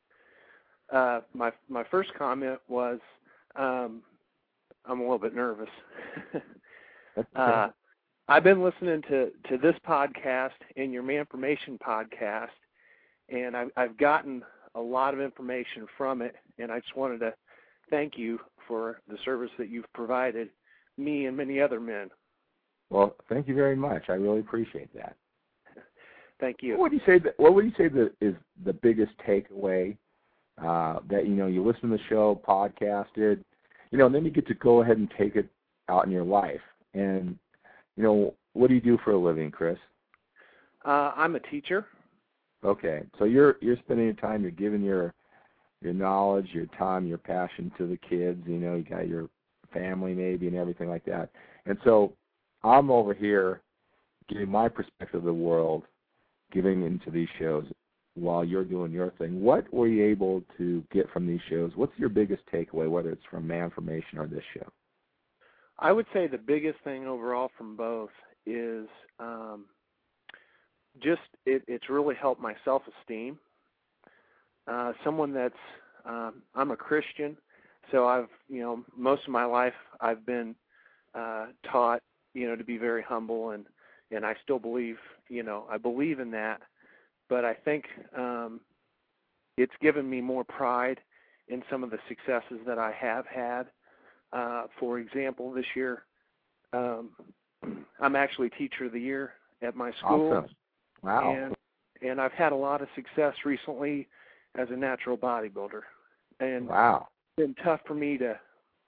F: Uh, my my first comment was, um, I'm a little bit nervous.
C: That's okay.
F: uh, I've been listening to, to this podcast and your Manformation podcast, and I've, I've gotten a lot of information from it, and I just wanted to thank you for the service that you've provided me and many other men.
C: Well, thank you very much. I really appreciate that.
F: Thank you.
C: What would you say? That, what would you say that is the biggest takeaway uh, that you know you listen to the show, podcasted, you know, and then you get to go ahead and take it out in your life. And you know, what do you do for a living, Chris?
F: Uh, I'm a teacher.
C: Okay, so you're you're spending your time, you're giving your your knowledge, your time, your passion to the kids. You know, you got your family maybe and everything like that. And so I'm over here giving my perspective of the world, giving into these shows while you're doing your thing. What were you able to get from these shows? What's your biggest takeaway, whether it's from Manformation or this show?
F: I would say the biggest thing overall from both is um, just it, it's really helped my self-esteem. Uh, someone that's, um, I'm a Christian, so I've, you know, most of my life I've been uh, taught, you know, to be very humble, and, and I still believe, you know, I believe in that, but I think um, it's given me more pride in some of the successes that I have had. Uh, for example, this year, um, I'm actually Teacher of the Year at my school.
C: Awesome. Wow.
F: And, and I've had a lot of success recently as a natural bodybuilder. And
C: wow.
F: It's been tough for me to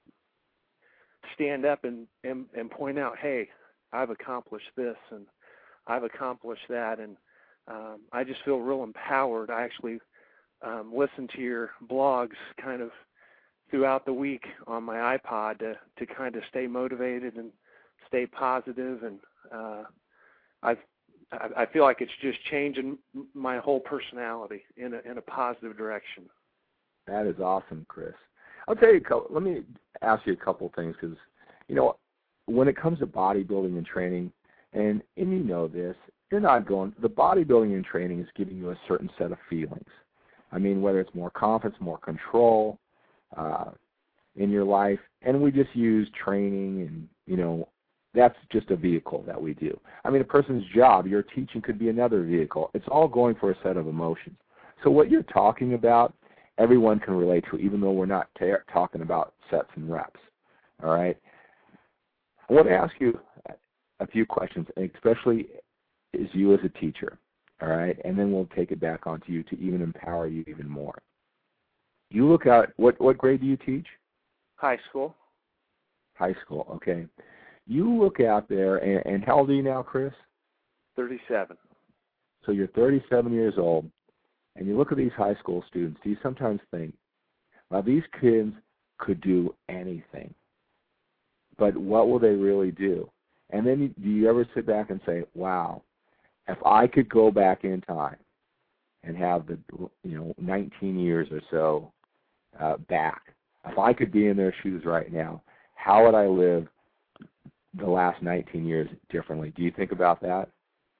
F: stand up and, and, and point out, hey, I've accomplished this and I've accomplished that. And um, I just feel real empowered. I actually um, listen to your blogs kind of throughout the week on my iPod to, to kind of stay motivated and stay positive. And uh, I've I feel like it's just changing my whole personality in a, in a positive direction.
C: That is awesome, Chris. I'll tell you a couple, let me ask you a couple things because, you know, when it comes to bodybuilding and training, and, and you know this, you're not going, the bodybuilding and training is giving you a certain set of feelings. I mean, whether it's more confidence, more control uh, in your life, and we just use training and, you know, that's just a vehicle that we do. I mean, a person's job, your teaching could be another vehicle. It's all going for a set of emotions. So what you're talking about, everyone can relate to, even though we're not ta- talking about sets and reps. All right? I want to ask you a few questions, especially as you as a teacher. All right? And then we'll take it back onto you to even empower you even more. You look at, what, what grade do you teach?
F: High school.
C: High school, okay. You look out there, and, and how old are you now, Chris?
F: thirty-seven.
C: So you're thirty-seven years old, and you look at these high school students. Do you sometimes think, Now, these kids could do anything, but what will they really do? And then you, do you ever sit back and say, wow, if I could go back in time and have the, you know, nineteen years or so uh, back, if I could be in their shoes right now, how would I live the last nineteen years differently? Do you think about that?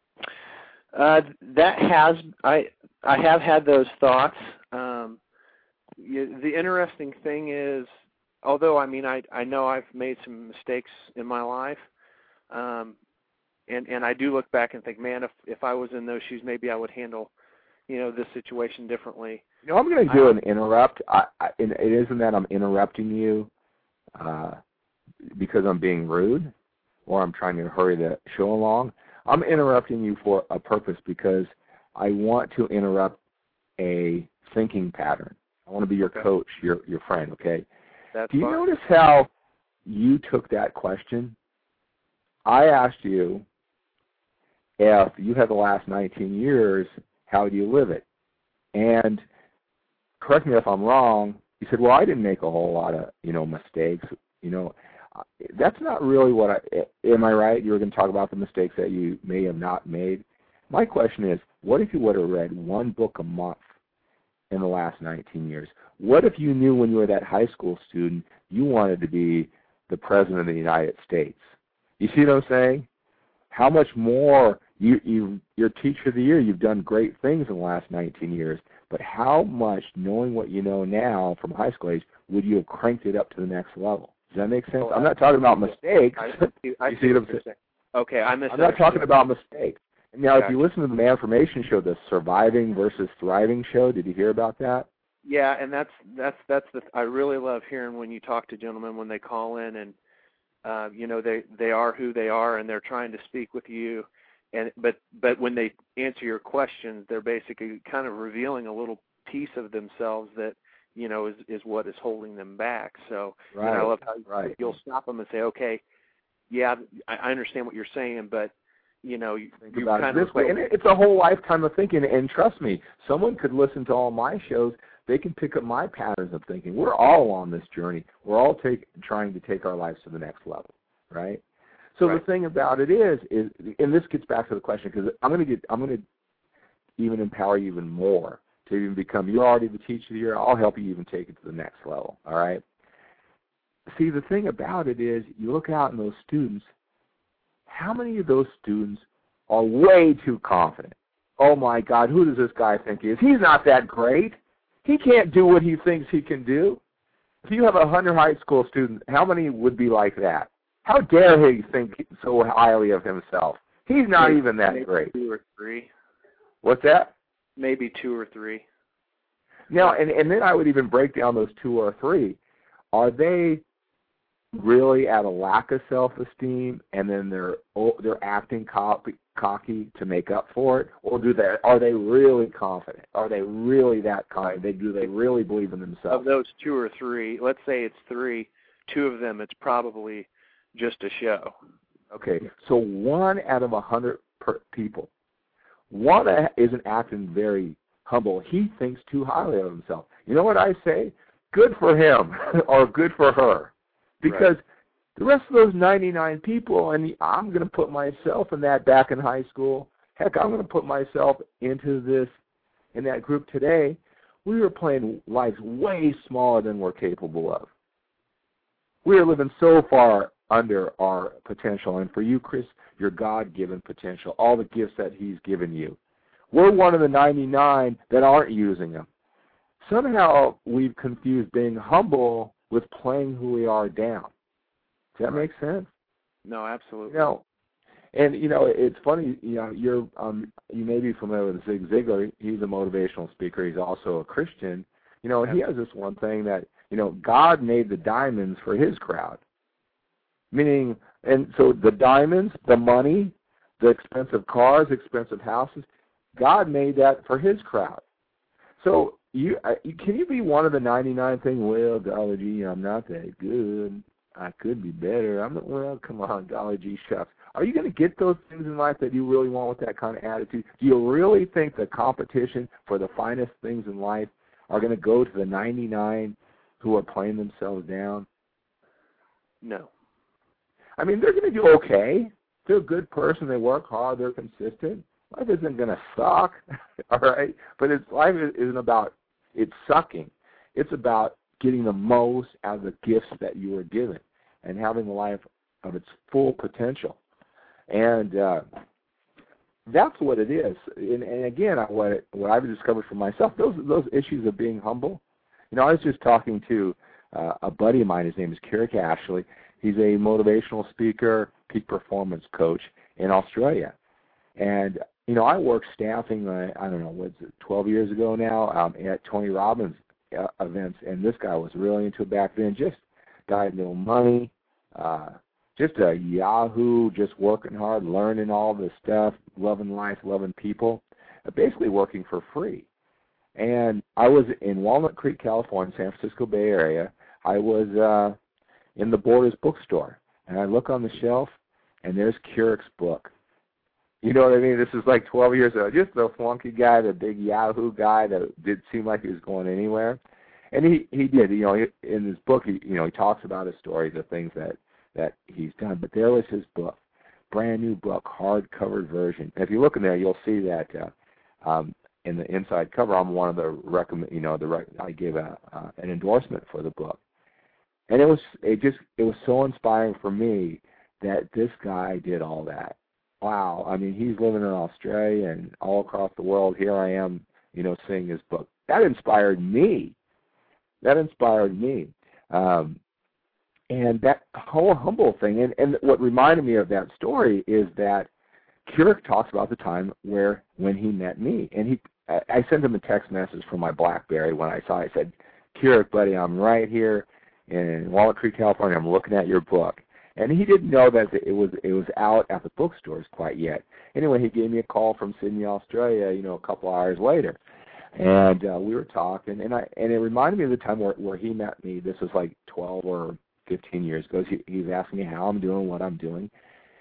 F: Uh, that has I I have had those thoughts. Um, you, the interesting thing is, although I mean I I know I've made some mistakes in my life, um, and and I do look back and think, man, if if I was in those shoes, maybe I would handle, you know, this situation differently.
C: You know, I'm going to do an interrupt. I, I, it isn't that I'm interrupting you uh, because I'm being rude or I'm trying to hurry the show along. I'm interrupting you for a purpose because I want to interrupt a thinking pattern. I want to be your
F: Okay.
C: coach, your your friend, okay?
F: That's
C: Do you
F: fine.
C: notice how you took that question? I asked you if you had the last nineteen years, how do you live it? And correct me if I'm wrong, you said, well, I didn't make a whole lot of, you know, mistakes. You know, that's not really what I, am I right? You were going to talk about the mistakes that you may have not made. My question is, what if you would have read one book a month in the last nineteen years? What if you knew when you were that high school student you wanted to be the President of the United States? You see what I'm saying? How much more, you, you, you're Teacher of the Year, you've done great things in the last nineteen years, but how much, knowing what you know now from high school age, would you have cranked it up to the next level? Does that make sense? I'm not talking about mistakes.
F: I, see, I
C: you
F: see
C: see
F: what
C: what I'm
F: you're
C: saying?
F: saying. Okay, I
C: I'm
F: misunderstood.
C: not talking about mistakes. Now,
F: Gotcha.
C: if you listen to the Manformation show, the Surviving versus Thriving show, did you hear about that?
F: Yeah, and that's that's that's the I really love hearing when you talk to gentlemen when they call in and uh, you know they they are who they are and they're trying to speak with you, and but but when they answer your questions, they're basically kind of revealing a little piece of themselves that you know is is what is holding them back. So
C: Right.
F: and I love how
C: Right.
F: you'll stop them and say, okay, yeah, I, I understand what you're saying, but you know you,
C: Think
F: you
C: about
F: kind
C: it
F: of
C: this way, and it- it's a whole lifetime of thinking. And trust me, someone could listen to all my shows. They can pick up my patterns of thinking. We're all on this journey. We're all take, trying to take our lives to the next level, right? So
F: Right.
C: the thing about it is, is, and this gets back to the question because I'm going to get, I'm going to even empower you even more to even become. You're already the Teacher of the Year. I'll help you even take it to the next level. All right. See, the thing about it is, you look out in those students. How many of those students are way too confident? Oh my God, who does this guy think he is? He's not that great. He can't do what he thinks he can do. If you have a hundred high school students, how many would be like that? How dare he think so highly of himself? He's not
F: maybe,
C: even that
F: maybe
C: great.
F: Two or three.
C: What's that?
F: Maybe two or three.
C: Now, and, and then I would even break down those two or three. Are they really at a lack of self-esteem, and then they're they're acting cocky, cocky to make up for it, or do they are they really confident? Are they really that confident? They, do they really believe in themselves?
F: Of those two or three, let's say it's three, two of them it's probably just a show.
C: Okay, so one out of a hundred per people, one isn't acting very humble. He thinks too highly of himself. You know what I say? Good for him, or good for her. Because right. the rest of those ninety-nine people, and I'm going to put myself in that back in high school. Heck, I'm going to put myself into this, in that group today. We were playing lives way smaller than we're capable of. We are living so far under our potential. And for you, Chris, your God-given potential, all the gifts that he's given you. We're one of the ninety-nine that aren't using them. Somehow we've confused being humble with playing who we are down. Does that make sense?
F: No, absolutely.
C: You know, and you know, it's funny. You know, you're um, you may be familiar with Zig Ziglar. He's a motivational speaker. He's also a Christian. You know, he has this one thing that you know, God made the diamonds for His crowd. Meaning, and so the diamonds, the money, the expensive cars, expensive houses, God made that for His crowd. So. You, uh, can you be one of the ninety-nine things? Well, golly gee, I'm not that good. I could be better. I'm not, well, come on, golly gee, shucks. Are you going to get those things in life that you really want with that kind of attitude? Do you really think the competition for the finest things in life are going to go to the ninety-nine who are playing themselves down?
F: No.
C: I mean, they're going to do okay. They're a good person. They work hard. They're consistent. Life isn't going to suck, all right? But it's, life isn't about it sucking. It's about getting the most out of the gifts that you were given and having a life of its full potential. And uh, that's what it is. And, and again, what what I've discovered for myself, those those issues of being humble. You know, I was just talking to uh, a buddy of mine. His name is Kirik Ashley. He's a motivational speaker, peak performance coach in Australia. And, you know, I worked staffing, uh, I don't know, what's it, twelve years ago now um, at Tony Robbins uh, events. And this guy was really into it back then. Just guy had no money, uh, just a yahoo, just working hard, learning all this stuff, loving life, loving people, uh, basically working for free. And I was in Walnut Creek, California, San Francisco Bay Area. I was uh, in the Borders bookstore, and I look on the shelf, and there's Kirik's book. You know what I mean? This is like twelve years ago. Just the flunky guy, the big Yahoo guy that did seem like he was going anywhere. And he, he did. You know, in his book, he, you know, he talks about his stories, the things that, that he's done. But there was his book, brand new book, hard-covered version. And if you look in there, you'll see that uh, um, in the inside cover, I'm one of the recommend. You know, the rec- I gave a uh, an endorsement for the book. And it was it just it was so inspiring for me that this guy did all that. Wow, I mean, he's living in Australia and all across the world. Here I am, you know, seeing his book. That inspired me. That inspired me. Um, and that whole humble thing, and, and what reminded me of that story is that Kirik talks about the time where when he met me, and he I sent him a text message from my BlackBerry when I saw it. I said, Kirik, buddy, I'm right here in Walnut Creek, California. I'm looking at your book. And he didn't know that it was it was out at the bookstores quite yet. Anyway, he gave me a call from Sydney, Australia, you know, a couple hours later. And uh, we were talking, and I and it reminded me of the time where, where he met me. This was like twelve or fifteen years ago. He, he was asking me how I'm doing, what I'm doing.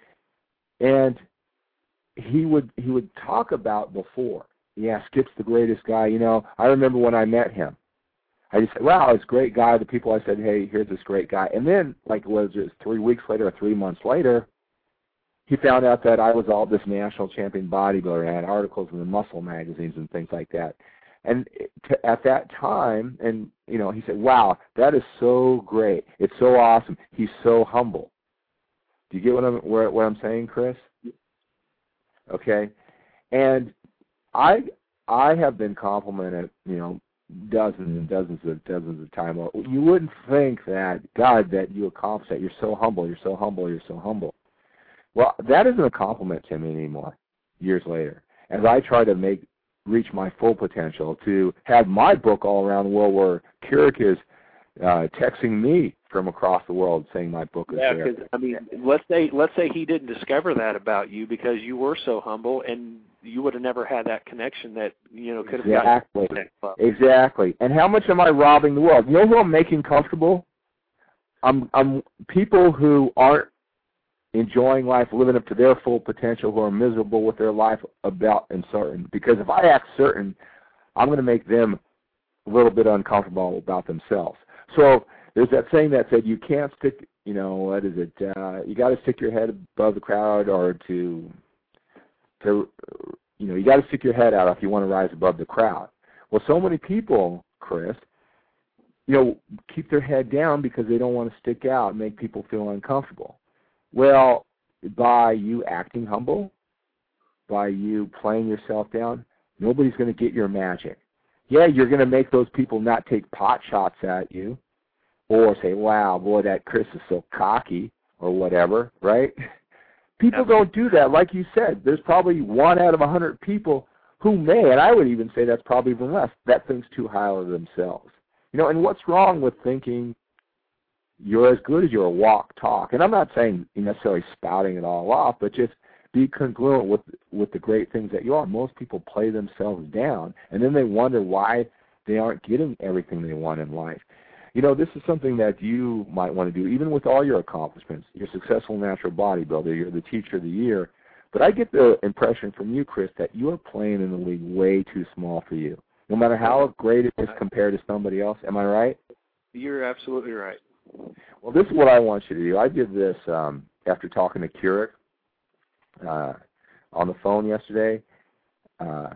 C: And he would he would talk about before. Yeah, Skip's the greatest guy. You know, I remember when I met him. I just said, wow, it's a great guy. The people I said, hey, here's this great guy. And then, like, was it three weeks later or three months later, he found out that I was all this national champion bodybuilder. I had articles in the muscle magazines and things like that. And to, at that time, and, you know, he said, wow, that is so great. It's so awesome. He's so humble. Do you get what I'm, what, what I'm saying, Chris? Okay. And I I have been complimented, you know, dozens and dozens of dozens of times. You wouldn't think that, God, that you accomplished that. You're so humble, you're so humble, you're so humble. Well, that isn't a compliment to me anymore, years later. As I try to make reach my full potential, to have my book all around the world where Kirik is uh, texting me from across the world saying my book is
F: yeah,
C: there.
F: Yeah, because, I mean, let's say, let's say he didn't discover that about you because you were so humble, and you would have never had that connection that, you know, could have
C: exactly.
F: gotten that
C: Exactly. And how much am I robbing the world? You know who I'm making comfortable? I'm, I'm people who aren't enjoying life, living up to their full potential, who are miserable with their life about and certain. Because if I act certain, I'm going to make them a little bit uncomfortable about themselves. So there's that saying that said you can't stick, you know, what is it? Uh, you got to stick your head above the crowd, or to, to, you know, you got to stick your head out if you want to rise above the crowd. Well, so many people, Chris, you know, keep their head down because they don't want to stick out and make people feel uncomfortable. Well, by you acting humble, by you playing yourself down, nobody's going to get your magic. Yeah, you're going to make those people not take pot shots at you or say, wow, boy, that Chris is so cocky or whatever, right? People don't do that. Like you said, there's probably one out of a hundred people who may, and I would even say that's probably even less, that thinks too highly of themselves. You know, and what's wrong with thinking you're as good as your walk, talk? And I'm not saying necessarily spouting it all off, but just be congruent with with the great things that you are. Most people play themselves down, and then they wonder why they aren't getting everything they want in life. You know, this is something that you might want to do, even with all your accomplishments. You're a successful natural bodybuilder. You're the teacher of the year. But I get the impression from you, Chris, that you are playing in the league way too small for you, no matter how great it is compared to somebody else. Am I right?
F: you're absolutely right.
C: Well, this is what I want you to do. I did this um, after talking to Keurig uh, on the phone yesterday, uh,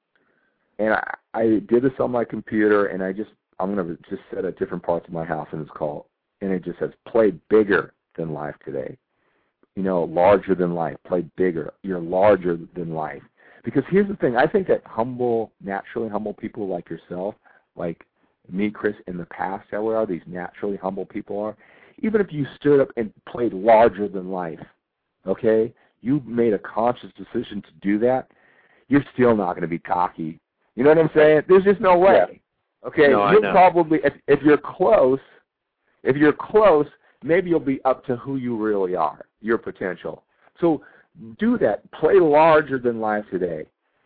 C: and I, I did this on my computer, and I just I'm going to just set at different parts of my house, and it's called, and it just says play bigger than life today. You know, larger than life, play bigger. You're larger than life. Because here's the thing, I think that humble, naturally humble people like yourself, like me, Chris, in the past, how we are, these naturally humble people are, even if you stood up and played larger than life, okay, you made a conscious decision to do that, you're still not going to be cocky. You know what I'm saying? There's just no way. Yeah. Okay,
F: no,
C: you'll probably, if, if you're close, if you're close, maybe you'll be up to who you really are, your potential. So do that. Play larger than life today.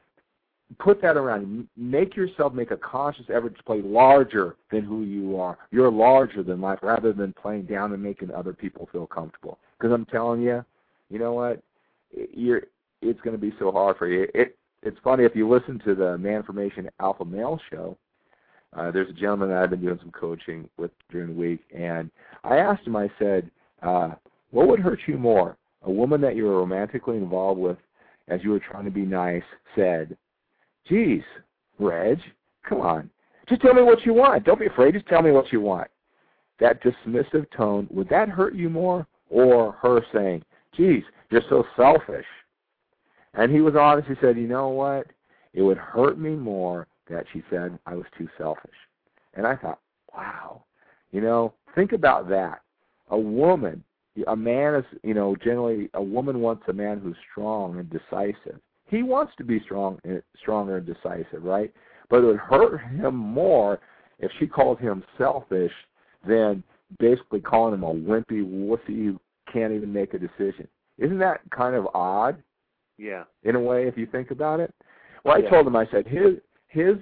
C: Put that around. Make yourself make a conscious effort to play larger than who you are. You're larger than life rather than playing down and making other people feel comfortable. Because I'm telling you, you know what? You're, it's going to be so hard for you. It, it's funny, if you listen to the Manformation Alpha Male show, uh, there's a gentleman that I've been doing some coaching with during the week, and I asked him, I said, uh, what would hurt you more? A woman that you were romantically involved with as you were trying to be nice said, geez, Reg, come on. Just tell me what you want. Don't be afraid. Just tell me what you want. That dismissive tone, would that hurt you more? Or her saying, geez, you're so selfish. And he was honest. He said, you know what? It would hurt me more that she said I was too selfish. And I thought, wow. You know, think about that. A woman, a man is, you know, generally a woman wants a man who's strong and decisive. He wants to be strong, stronger and decisive, right? But it would hurt him more if she called him selfish than basically calling him a wimpy wussy who can't even make a decision. Isn't that kind of odd?
F: Yeah.
C: In a way, if you think about it. Well, I
F: yeah.
C: told him, I said, his his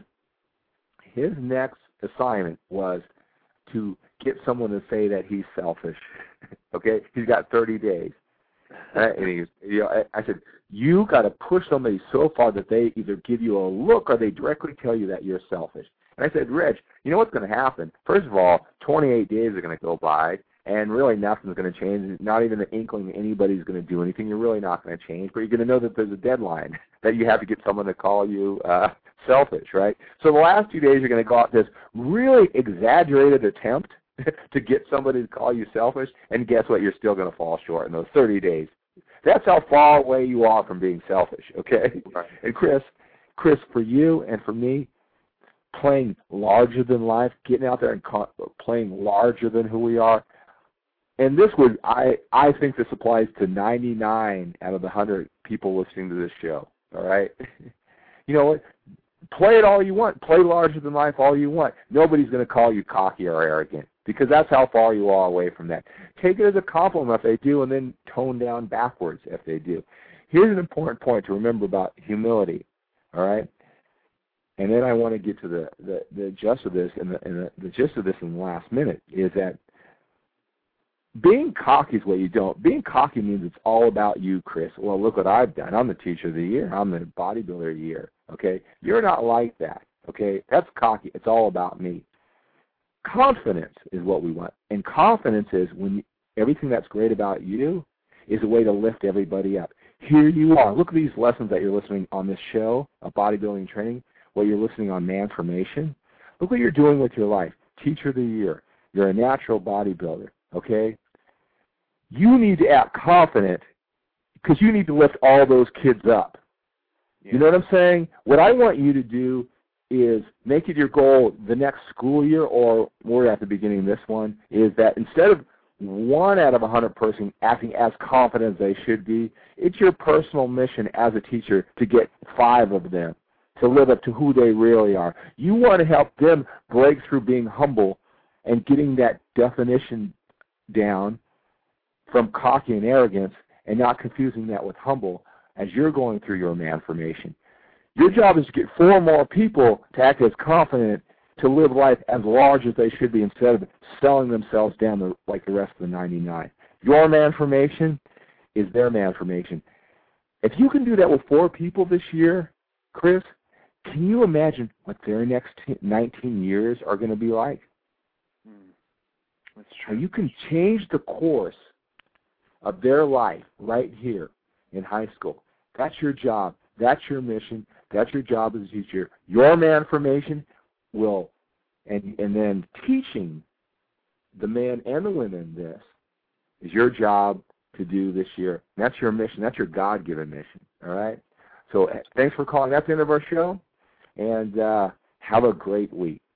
C: his next assignment was to get someone to say that he's selfish. Okay? He's got thirty days. Uh, and he's, you know, I, I said, you got to push somebody so far that they either give you a look or they directly tell you that you're selfish. And I said, Reg, you know what's going to happen? First of all, twenty-eight days are going to go by, and really nothing's going to change. Not even the inkling that anybody's going to do anything. You're really not going to change, but you're going to know that there's a deadline, that you have to get someone to call you uh, selfish, right? So the last two days you're going to go out this really exaggerated attempt to get somebody to call you selfish, and guess what? You're still going to fall short in those thirty days. That's how far away you are from being selfish, okay?
F: Right.
C: And Chris, Chris, for you and for me, playing larger than life, getting out there and ca- playing larger than who we are, and this would, I, I think this applies to ninety-nine out of the one hundred people listening to this show, all right? You know what? Play it all you want. Play larger than life all you want. Nobody's going to call you cocky or arrogant, because that's how far you are away from that. Take it as a compliment if they do, and then tone down backwards if they do. Here's an important point to remember about humility, all right? And then I want to get to the, the, the gist of this, and, the, and the, the gist of this in the last minute is that being cocky is what you don't. Being cocky means it's all about you, Chris. Well, look what I've done. I'm the teacher of the year. I'm the bodybuilder of the year, okay? You're not like that, okay? That's cocky. It's all about me. Confidence is what we want. And confidence is when you, everything that's great about you is a way to lift everybody up. Here you are. Look at these lessons that you're listening on this show of bodybuilding training, what you're listening on Manformation. Look what you're doing with your life. Teacher of the year. You're a natural bodybuilder, okay? You need to act confident because you need to lift all those kids up. Yeah. You know what I'm saying? What I want you to do is make it your goal the next school year, or we're at the beginning of this one, is that instead of one out of a hundred person acting as confident as they should be, it's your personal mission as a teacher to get five of them to live up to who they really are. You want to help them break through being humble and getting that definition down from cocky and arrogance, and not confusing that with humble as you're going through your Manformation. Your job is to get four more people to act as confident, to live life as large as they should be, instead of selling themselves down the, like the rest of the ninety-nine. Your Manformation is their Manformation. If you can do that with four people this year, Chris, can you imagine what their next nineteen years are going to be like?
F: That's
C: how
F: true.
C: you can change the course of their life right here in high school. That's your job. That's your mission. That's your job as a teacher. Your manformation will, and and then teaching the men and the women this is your job to do this year. And that's your mission. That's your God-given mission. All right? So thanks for calling. That's the end of our show, and uh, have a great week.